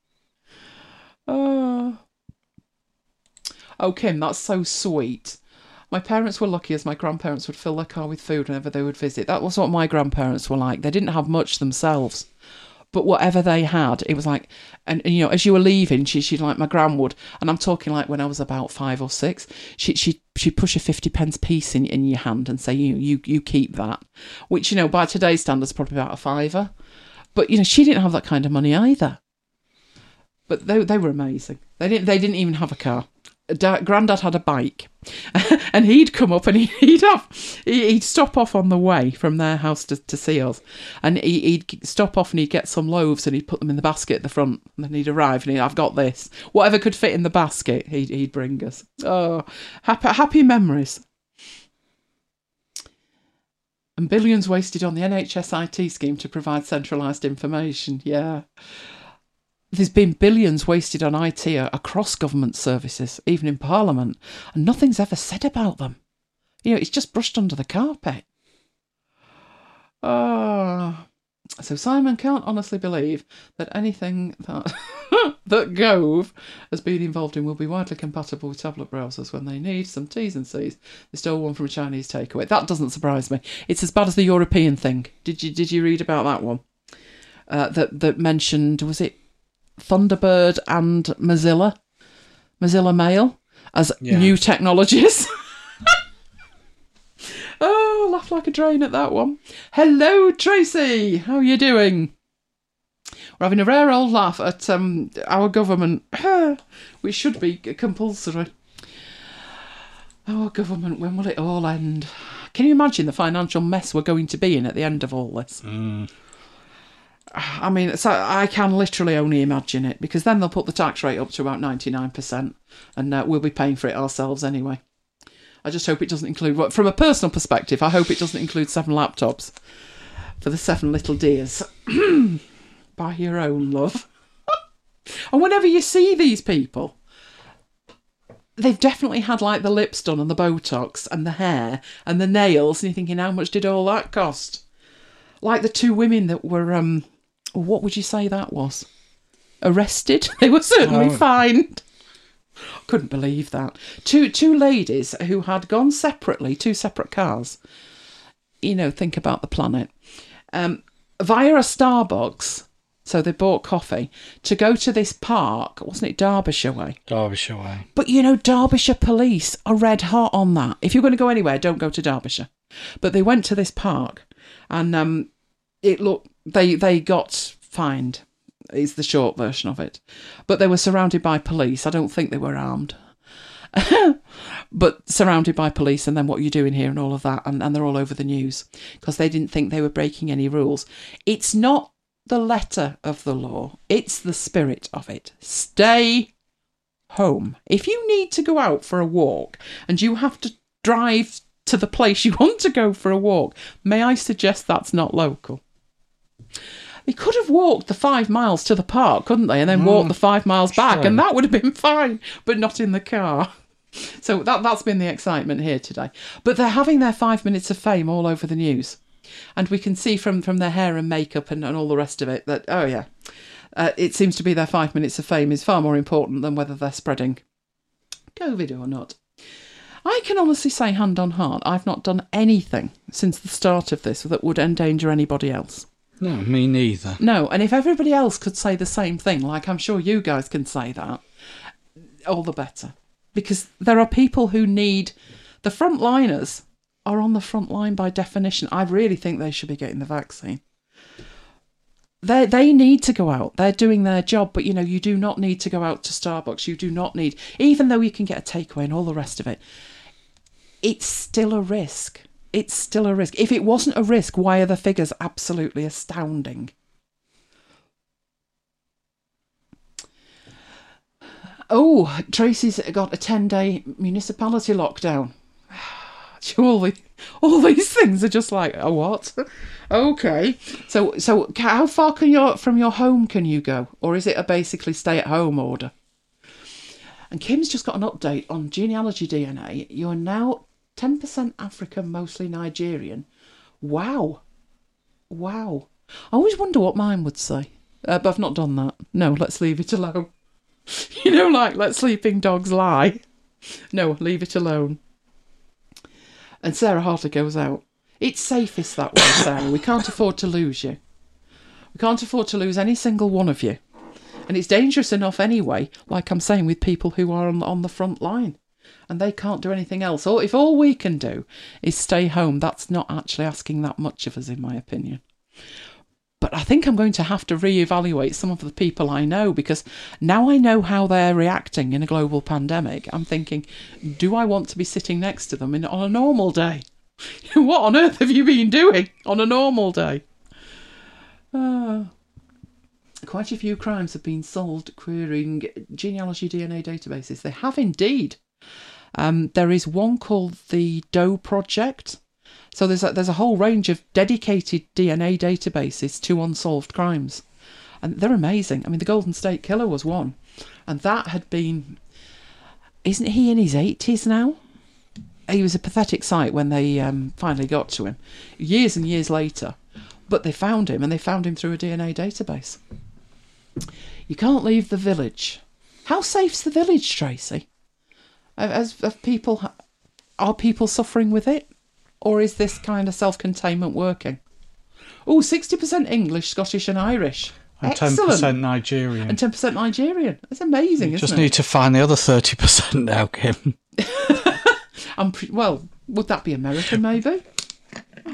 [SPEAKER 1] Oh. Oh, Kim, that's so sweet. My parents were lucky as my grandparents would fill their car with food whenever they would visit. That was what my grandparents were like. They didn't have much themselves. But whatever they had, it was like, and, and you know, as you were leaving, she, she'd like, my gran would, and I'm talking like when I was about five or six, she, she, she'd push a fifty pence piece in, in your hand and say, you, you, you keep that, which, you know, by today's standards, probably about a fiver. But, you know, she didn't have that kind of money either. But they, they were amazing. They didn't, they didn't even have a car. Dad, Grandad had a bike, and he'd come up and he'd have he'd stop off on the way from their house to, to see us, and he, he'd stop off and he'd get some loaves and he'd put them in the basket at the front, and then he'd arrive and he'd, I've got this, whatever could fit in the basket, he'd he'd bring us. Oh, happy happy memories. And billions wasted on the N H S I T scheme to provide centralised information. Yeah. There's been billions wasted on I T across government services, even in Parliament, and nothing's ever said about them. You know, it's just brushed under the carpet. Oh. So Simon can't honestly believe that anything that, that Gove has been involved in will be widely compatible with tablet browsers when they need some T's and C's. They stole one from a Chinese takeaway. That doesn't surprise me. It's as bad as the European thing. Did you did you read about that one? Uh, that that mentioned, was it Thunderbird and Mozilla, Mozilla Mail as yeah. new technologies. Oh, laughed like a drain at that one. Hello, Tracy. How are you doing? We're having a rare old laugh at um, our government, which should be compulsory. Our government, when will it all end? Can you imagine the financial mess we're going to be in at the end of all this?
[SPEAKER 2] Mm.
[SPEAKER 1] I mean, so I can literally only imagine it, because then they'll put the tax rate up to about ninety-nine percent and uh, we'll be paying for it ourselves anyway. I just hope it doesn't include, from a personal perspective, I hope it doesn't include seven laptops for the seven little dears. Buy your own, love. And whenever you see these people, they've definitely had like the lips done and the Botox and the hair and the nails, and you're thinking, how much did all that cost? Like the two women that were, um, what would you say that was? Arrested? They were certainly
[SPEAKER 2] Oh.
[SPEAKER 1] fined. Couldn't believe that. Two two ladies who had gone separately, two separate cars. You know, think about the planet. Um, via a Starbucks, so they bought coffee, to go to this park, wasn't it Derbyshire way?
[SPEAKER 2] Derbyshire way.
[SPEAKER 1] But you know, Derbyshire police are red hot on that. If you're going to go anywhere, don't go to Derbyshire. But they went to this park, and um, it looked they they got fined. Is the short version of it. But they were surrounded by police. I don't think they were armed. But surrounded by police, and then what are you doing here and all of that, and, and they're all over the news because they didn't think they were breaking any rules. It's not the letter of the law, it's the spirit of it. Stay home. If you need to go out for a walk and you have to drive to the place you want to go for a walk, may I suggest that's not local? They could have walked the five miles to the park, couldn't they? And then mm, walked the five miles back,
[SPEAKER 2] sure.
[SPEAKER 1] and that would have been fine, but not in the car. So that, that's been the excitement here today. But they're having their five minutes of fame all over the news. And we can see from, from their hair and makeup and, and all the rest of it that, oh yeah, uh, it seems to be their five minutes of fame is far more important than whether they're spreading COVID or not. I can honestly say, hand on heart, I've not done anything since the start of this that would endanger anybody else.
[SPEAKER 2] No, me neither.
[SPEAKER 1] No, and if everybody else could say the same thing, like I'm sure you guys can say that, all the better. Because there are people who need... The frontliners are on the front line by definition. I really think they should be getting the vaccine. They they need to go out. They're doing their job, but, you know, you do not need to go out to Starbucks. You do not need... Even though you can get a takeaway and all the rest of it, it's still a risk. It's still a risk. If it wasn't a risk, why are the figures absolutely astounding? Oh, Tracy's got a ten-day municipality lockdown. All, the, all these things are just like, oh, what? Okay. So so how far can you, from your home can you go? Or is it a basically stay-at-home order? And Kim's just got an update on genealogy D N A. You're now ten percent African, mostly Nigerian. Wow. Wow. I always wonder what mine would say. Uh, but I've not done that. No, let's leave it alone. You know, like, let sleeping dogs lie. No, leave it alone. And Sarah Hartley goes out. It's safest that way, Sarah. We can't afford to lose you. We can't afford to lose any single one of you. And it's dangerous enough anyway, like I'm saying, with people who are on, on the front line. And they can't do anything else. Or if all we can do is stay home, that's not actually asking that much of us, in my opinion. But I think I'm going to have to reevaluate some of the people I know, because now I know how they're reacting in a global pandemic. I'm thinking, do I want to be sitting next to them in, on a normal day? What on earth have you been doing on a normal day? Uh, quite a few crimes have been solved querying genealogy D N A databases. They have indeed. Um, there is one called the Doe Project. So there's a, there's a whole range of dedicated D N A databases to unsolved crimes. And they're amazing. I mean, the Golden State Killer was one. And that had been... Isn't he in his eighties now? He was a pathetic sight when they um, finally got to him. Years and years later. But they found him, and they found him through a D N A database. You can't leave the village. How safe's the village, Tracy? As, as people... Are people suffering with it? Or is this kind of self-containment working? Oh, sixty percent English, Scottish and Irish.
[SPEAKER 2] And
[SPEAKER 1] Excellent.
[SPEAKER 2] ten percent Nigerian.
[SPEAKER 1] And ten percent Nigerian. That's amazing,
[SPEAKER 2] you
[SPEAKER 1] isn't
[SPEAKER 2] just
[SPEAKER 1] it?
[SPEAKER 2] need to find the other thirty percent now, Kim.
[SPEAKER 1] I'm pre- well, would that be American, maybe?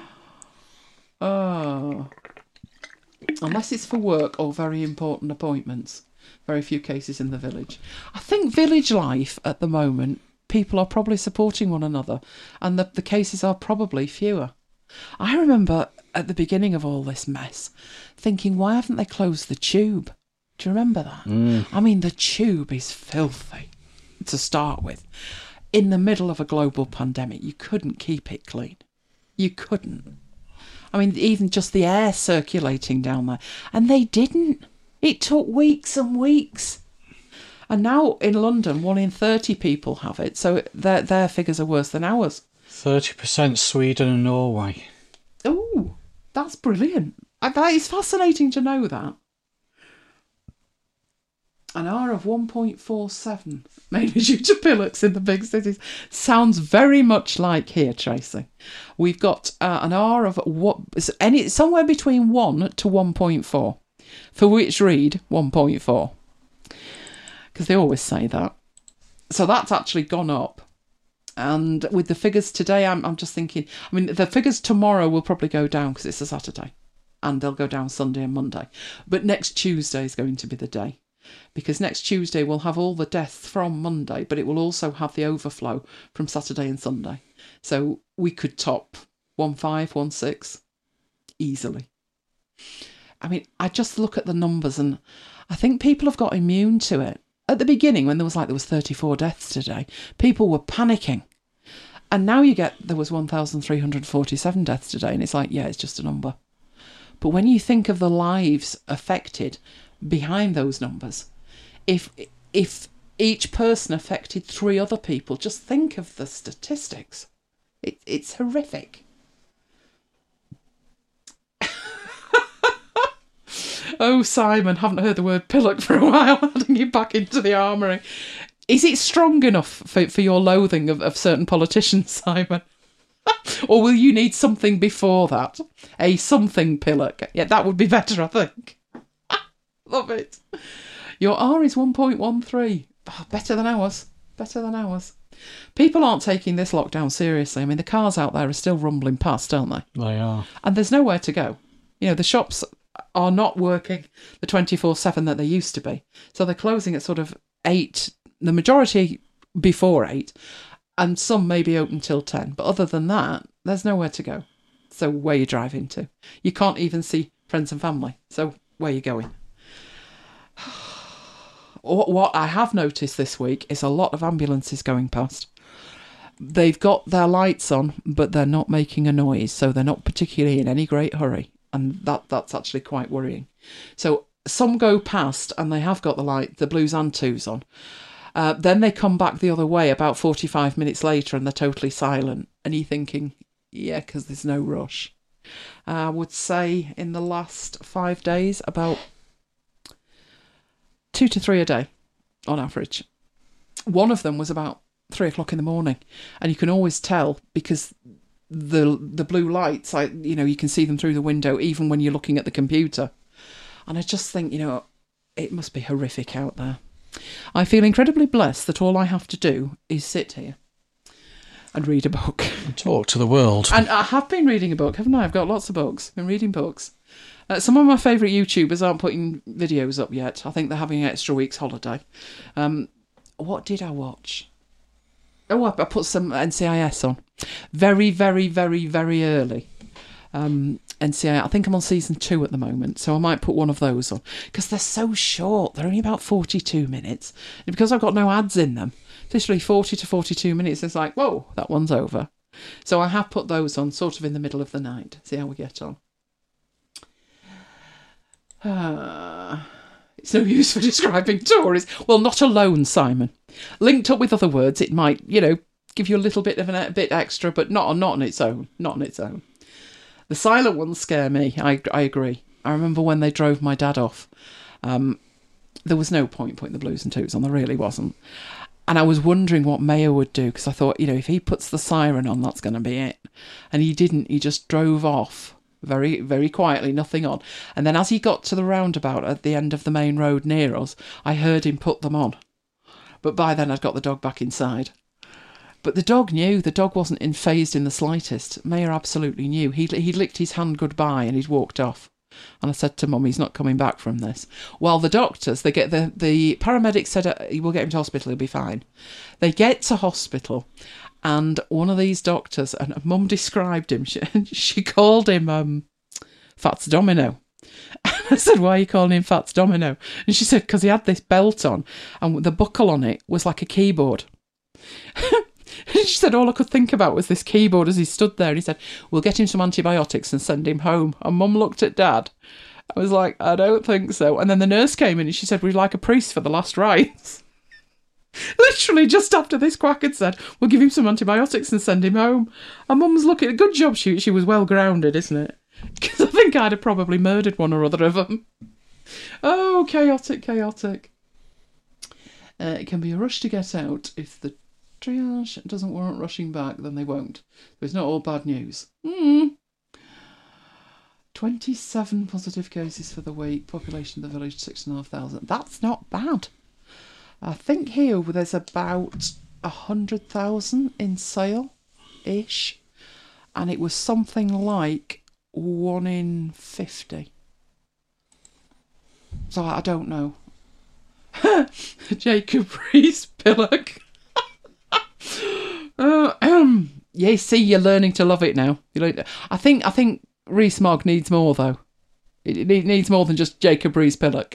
[SPEAKER 1] Oh. Unless it's for work or very important appointments. Very few cases in the village. I think village life at the moment, people are probably supporting one another, and the, the cases are probably fewer. I remember at the beginning of all this mess thinking, why haven't they closed the tube? Do you remember that?
[SPEAKER 2] Mm.
[SPEAKER 1] I mean, the tube is filthy to start with. In the middle of a global pandemic, you couldn't keep it clean. You couldn't. I mean, even just the air circulating down there. And they didn't. It took weeks and weeks. And now in London, one in thirty people have it. So their, their figures are worse than ours.
[SPEAKER 2] thirty percent Sweden and Norway.
[SPEAKER 1] Oh, that's brilliant. That is fascinating to know that. An R of one point four seven, mainly due to pillocks in the big cities. Sounds very much like here, Tracy. We've got uh, an R of what, any somewhere between one to one point four, for which read one point four, because they always say that. So that's actually gone up. And with the figures today, I'm I'm just thinking, I mean, the figures tomorrow will probably go down because it's a Saturday, and they'll go down Sunday and Monday. But next Tuesday is going to be the day. Because next Tuesday we'll have all the deaths from Monday, but it will also have the overflow from Saturday and Sunday. So we could top one five, one six easily. I mean, I just look at the numbers and I think people have got immune to it. At the beginning, when there was like there was thirty-four deaths today, people were panicking. And now you get there was one thousand three hundred forty-seven deaths today, and it's like, yeah, it's just a number. But when you think of the lives affected behind those numbers, if if each person affected three other people, just think of the statistics. It, it's horrific. Oh, Simon, haven't heard the word pillock for a while, adding you back into the armoury. Is it strong enough for, for your loathing of, of certain politicians, Simon? Or will you need something before that? A something pillock. Yeah, that would be better, I think. Love it. Your R is one point one three. Oh, better than ours. Better than ours. People aren't taking this lockdown seriously. I mean, the cars out there are still rumbling past, aren't they?
[SPEAKER 2] They are.
[SPEAKER 1] And there's nowhere to go. You know, the shops are not working the twenty-four seven that they used to be. So they're closing at sort of eight, the majority before eight, and some may be open till ten. But other than that, there's nowhere to go. So where you driving to? You can't even see friends and family. So where you going? What I have noticed this week is a lot of ambulances going past. They've got their lights on, but they're not making a noise, so they're not particularly in any great hurry. And that that's actually quite worrying. So some go past and they have got the light, the blues and twos on. Uh, then they come back the other way about forty-five minutes later and they're totally silent. And you're thinking, yeah, because there's no rush. Uh, I would say in the last five days, about two to three a day on average. One of them was about three o'clock in the morning. And you can always tell because the the blue lights, I, you know, you can see them through the window even when you're looking at the computer. And I just think, you know, it must be horrific out there. I feel incredibly blessed that all I have to do is sit here and read a book.
[SPEAKER 2] And talk to the world.
[SPEAKER 1] And I have been reading a book, haven't I? I've got lots of books. Been reading books. Uh, some of my favourite YouTubers aren't putting videos up yet. I think they're having an extra week's holiday. Um, what did I watch? Oh, I put some N C I S on. Very, very, very, very early. Um, N C I S. I think I'm on season two at the moment, so I might put one of those on. Because they're so short. They're only about forty-two minutes. And because I've got no ads in them, literally forty to forty-two minutes, it's like, whoa, that one's over. So I have put those on sort of in the middle of the night. See how we get on. Uh, it's no use for describing Tories. Well, not alone, Simon. Linked up with other words, it might, you know, give you a little bit of an, a bit extra, but not, not on its own. Not on its own. The silent ones scare me. I, I agree. I remember when they drove my dad off. Um, there was no point putting the blues and twos on. There really wasn't. And I was wondering what Mayo would do, because I thought, you know, if he puts the siren on, that's going to be it. And he didn't. He just drove off very, very quietly, nothing on. And then as he got to the roundabout at the end of the main road near us, I heard him put them on. But by then I'd got the dog back inside. But the dog knew. The dog wasn't infazed in the slightest. Mayor absolutely knew. He he licked his hand goodbye and he'd walked off. And I said to Mum, he's not coming back from this. Well, the doctors, they get the, the paramedics said, uh, we'll get him to hospital, he'll be fine. They get to hospital, and one of these doctors, and Mum described him, she, she called him um, Fats Domino. And I said, why are you calling him Fats Domino? And she said, because he had this belt on, and the buckle on it was like a keyboard. She said, all I could think about was this keyboard as he stood there. And he said, we'll get him some antibiotics and send him home. And Mum looked at Dad. I was like, I don't think so. And then the nurse came in and she said, we'd like a priest for the last rites. Literally just after this quack had said, we'll give him some antibiotics and send him home. And Mum was looking, good job she, she was well grounded, isn't it? Because I think I'd have probably murdered one or other of them. Oh, chaotic, chaotic. Uh, it can be a rush to get out if the triage doesn't warrant rushing back, then they won't. So it's not all bad news. Mm. twenty-seven positive cases for the week. Population of the village, six and a half thousand. That's not bad. I think here there's about a hundred thousand in Sale-ish. And it was something like one in fifty. So I don't know. Jacob Rees-Pillock. Uh, um, yeah, see, you're learning to love it now. You know, I think I think Rees-Mogg needs more, though. It, it needs more than just Jacob Rees-Pillock.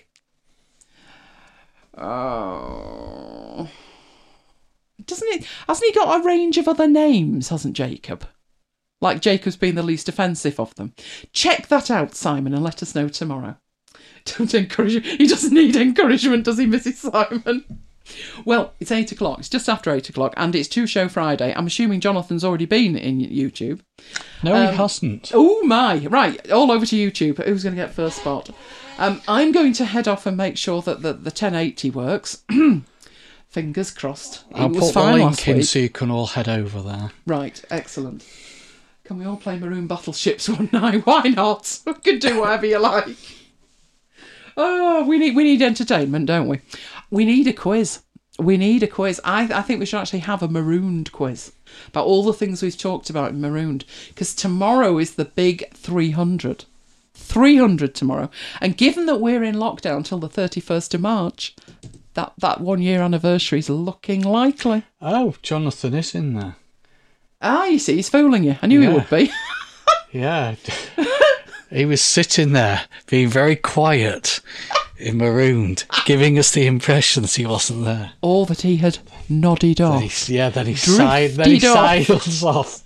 [SPEAKER 1] Oh, doesn't it? Hasn't he got a range of other names? Hasn't Jacob? Like Jacob's being the least offensive of them. Check that out, Simon, and let us know tomorrow. Don't encourage him. He doesn't need encouragement, does he, Missus Simon? Well, it's eight o'clock. It's just after eight o'clock, and it's Two Show Friday. I'm assuming Jonathan's already been in YouTube.
[SPEAKER 2] No,
[SPEAKER 1] um,
[SPEAKER 2] he hasn't.
[SPEAKER 1] Oh, my. Right, all over to YouTube. Who's going to get first spot? Um, I'm going to head off and make sure that the, the ten eighty works. Fingers crossed. It
[SPEAKER 2] I'll
[SPEAKER 1] was
[SPEAKER 2] put the
[SPEAKER 1] fine
[SPEAKER 2] link
[SPEAKER 1] last
[SPEAKER 2] in
[SPEAKER 1] week.
[SPEAKER 2] so you can all head over there.
[SPEAKER 1] Right, excellent. Can we all play Maroon Battleships one night? Why not? We can do whatever you like. Oh, we need we need entertainment, don't we? We need a quiz. We need a quiz. I I think we should actually have a Marooned quiz about all the things we've talked about in Marooned, because tomorrow is the big three hundred. three hundred tomorrow. And given that we're in lockdown till the thirty-first of March, that, that one year anniversary is looking likely.
[SPEAKER 2] Oh, Jonathan is in there.
[SPEAKER 1] Ah, you see, he's fooling you. I knew
[SPEAKER 2] Yeah.
[SPEAKER 1] he would be.
[SPEAKER 2] Yeah. He was sitting there, being very quiet, in Marooned, giving us the impressions he wasn't there.
[SPEAKER 1] All that he had nodded
[SPEAKER 2] Then
[SPEAKER 1] off.
[SPEAKER 2] he, yeah, then he, sighed, then he
[SPEAKER 1] Drifted off.
[SPEAKER 2] sidles off.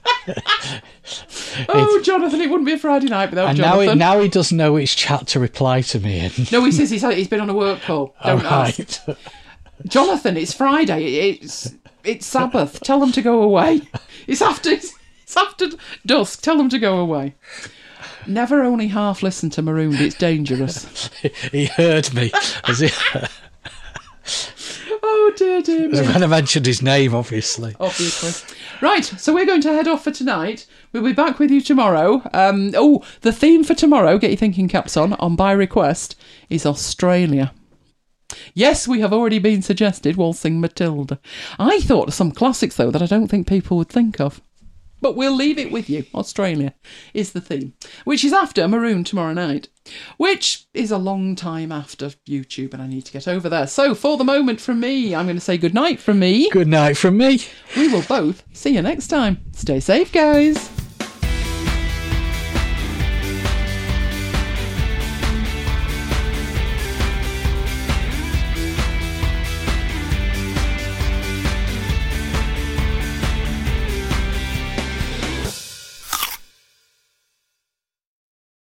[SPEAKER 1] Oh, Jonathan, it wouldn't be a Friday night without
[SPEAKER 2] And now
[SPEAKER 1] Jonathan.
[SPEAKER 2] he, now he doesn't know which chat to reply to me in.
[SPEAKER 1] No, he says he's, had, he's been on a work call. Don't
[SPEAKER 2] All
[SPEAKER 1] ask.
[SPEAKER 2] right.
[SPEAKER 1] Jonathan, it's Friday. It's it's Sabbath. Tell them to go away. It's after it's after dusk. Tell them to go away. Never only half listen to Marooned. It's dangerous.
[SPEAKER 2] He heard me. As he,
[SPEAKER 1] Oh dear, dear me.
[SPEAKER 2] when I mentioned his name, obviously.
[SPEAKER 1] Obviously. Right, so we're going to head off for tonight. We'll be back with you tomorrow. Um, oh, the theme for tomorrow, get your thinking caps on, on by request, is Australia. Yes, we have already been suggested Waltzing Matilda. I thought of some classics, though, that I don't think people would think of. But we'll leave it with you. Australia is the theme, which is after Maroon tomorrow night, which is a long time after YouTube, and I need to get over there. So for the moment from me, I'm going to say good night from me.
[SPEAKER 2] Good night from me.
[SPEAKER 1] We will both see you next time. Stay safe, guys.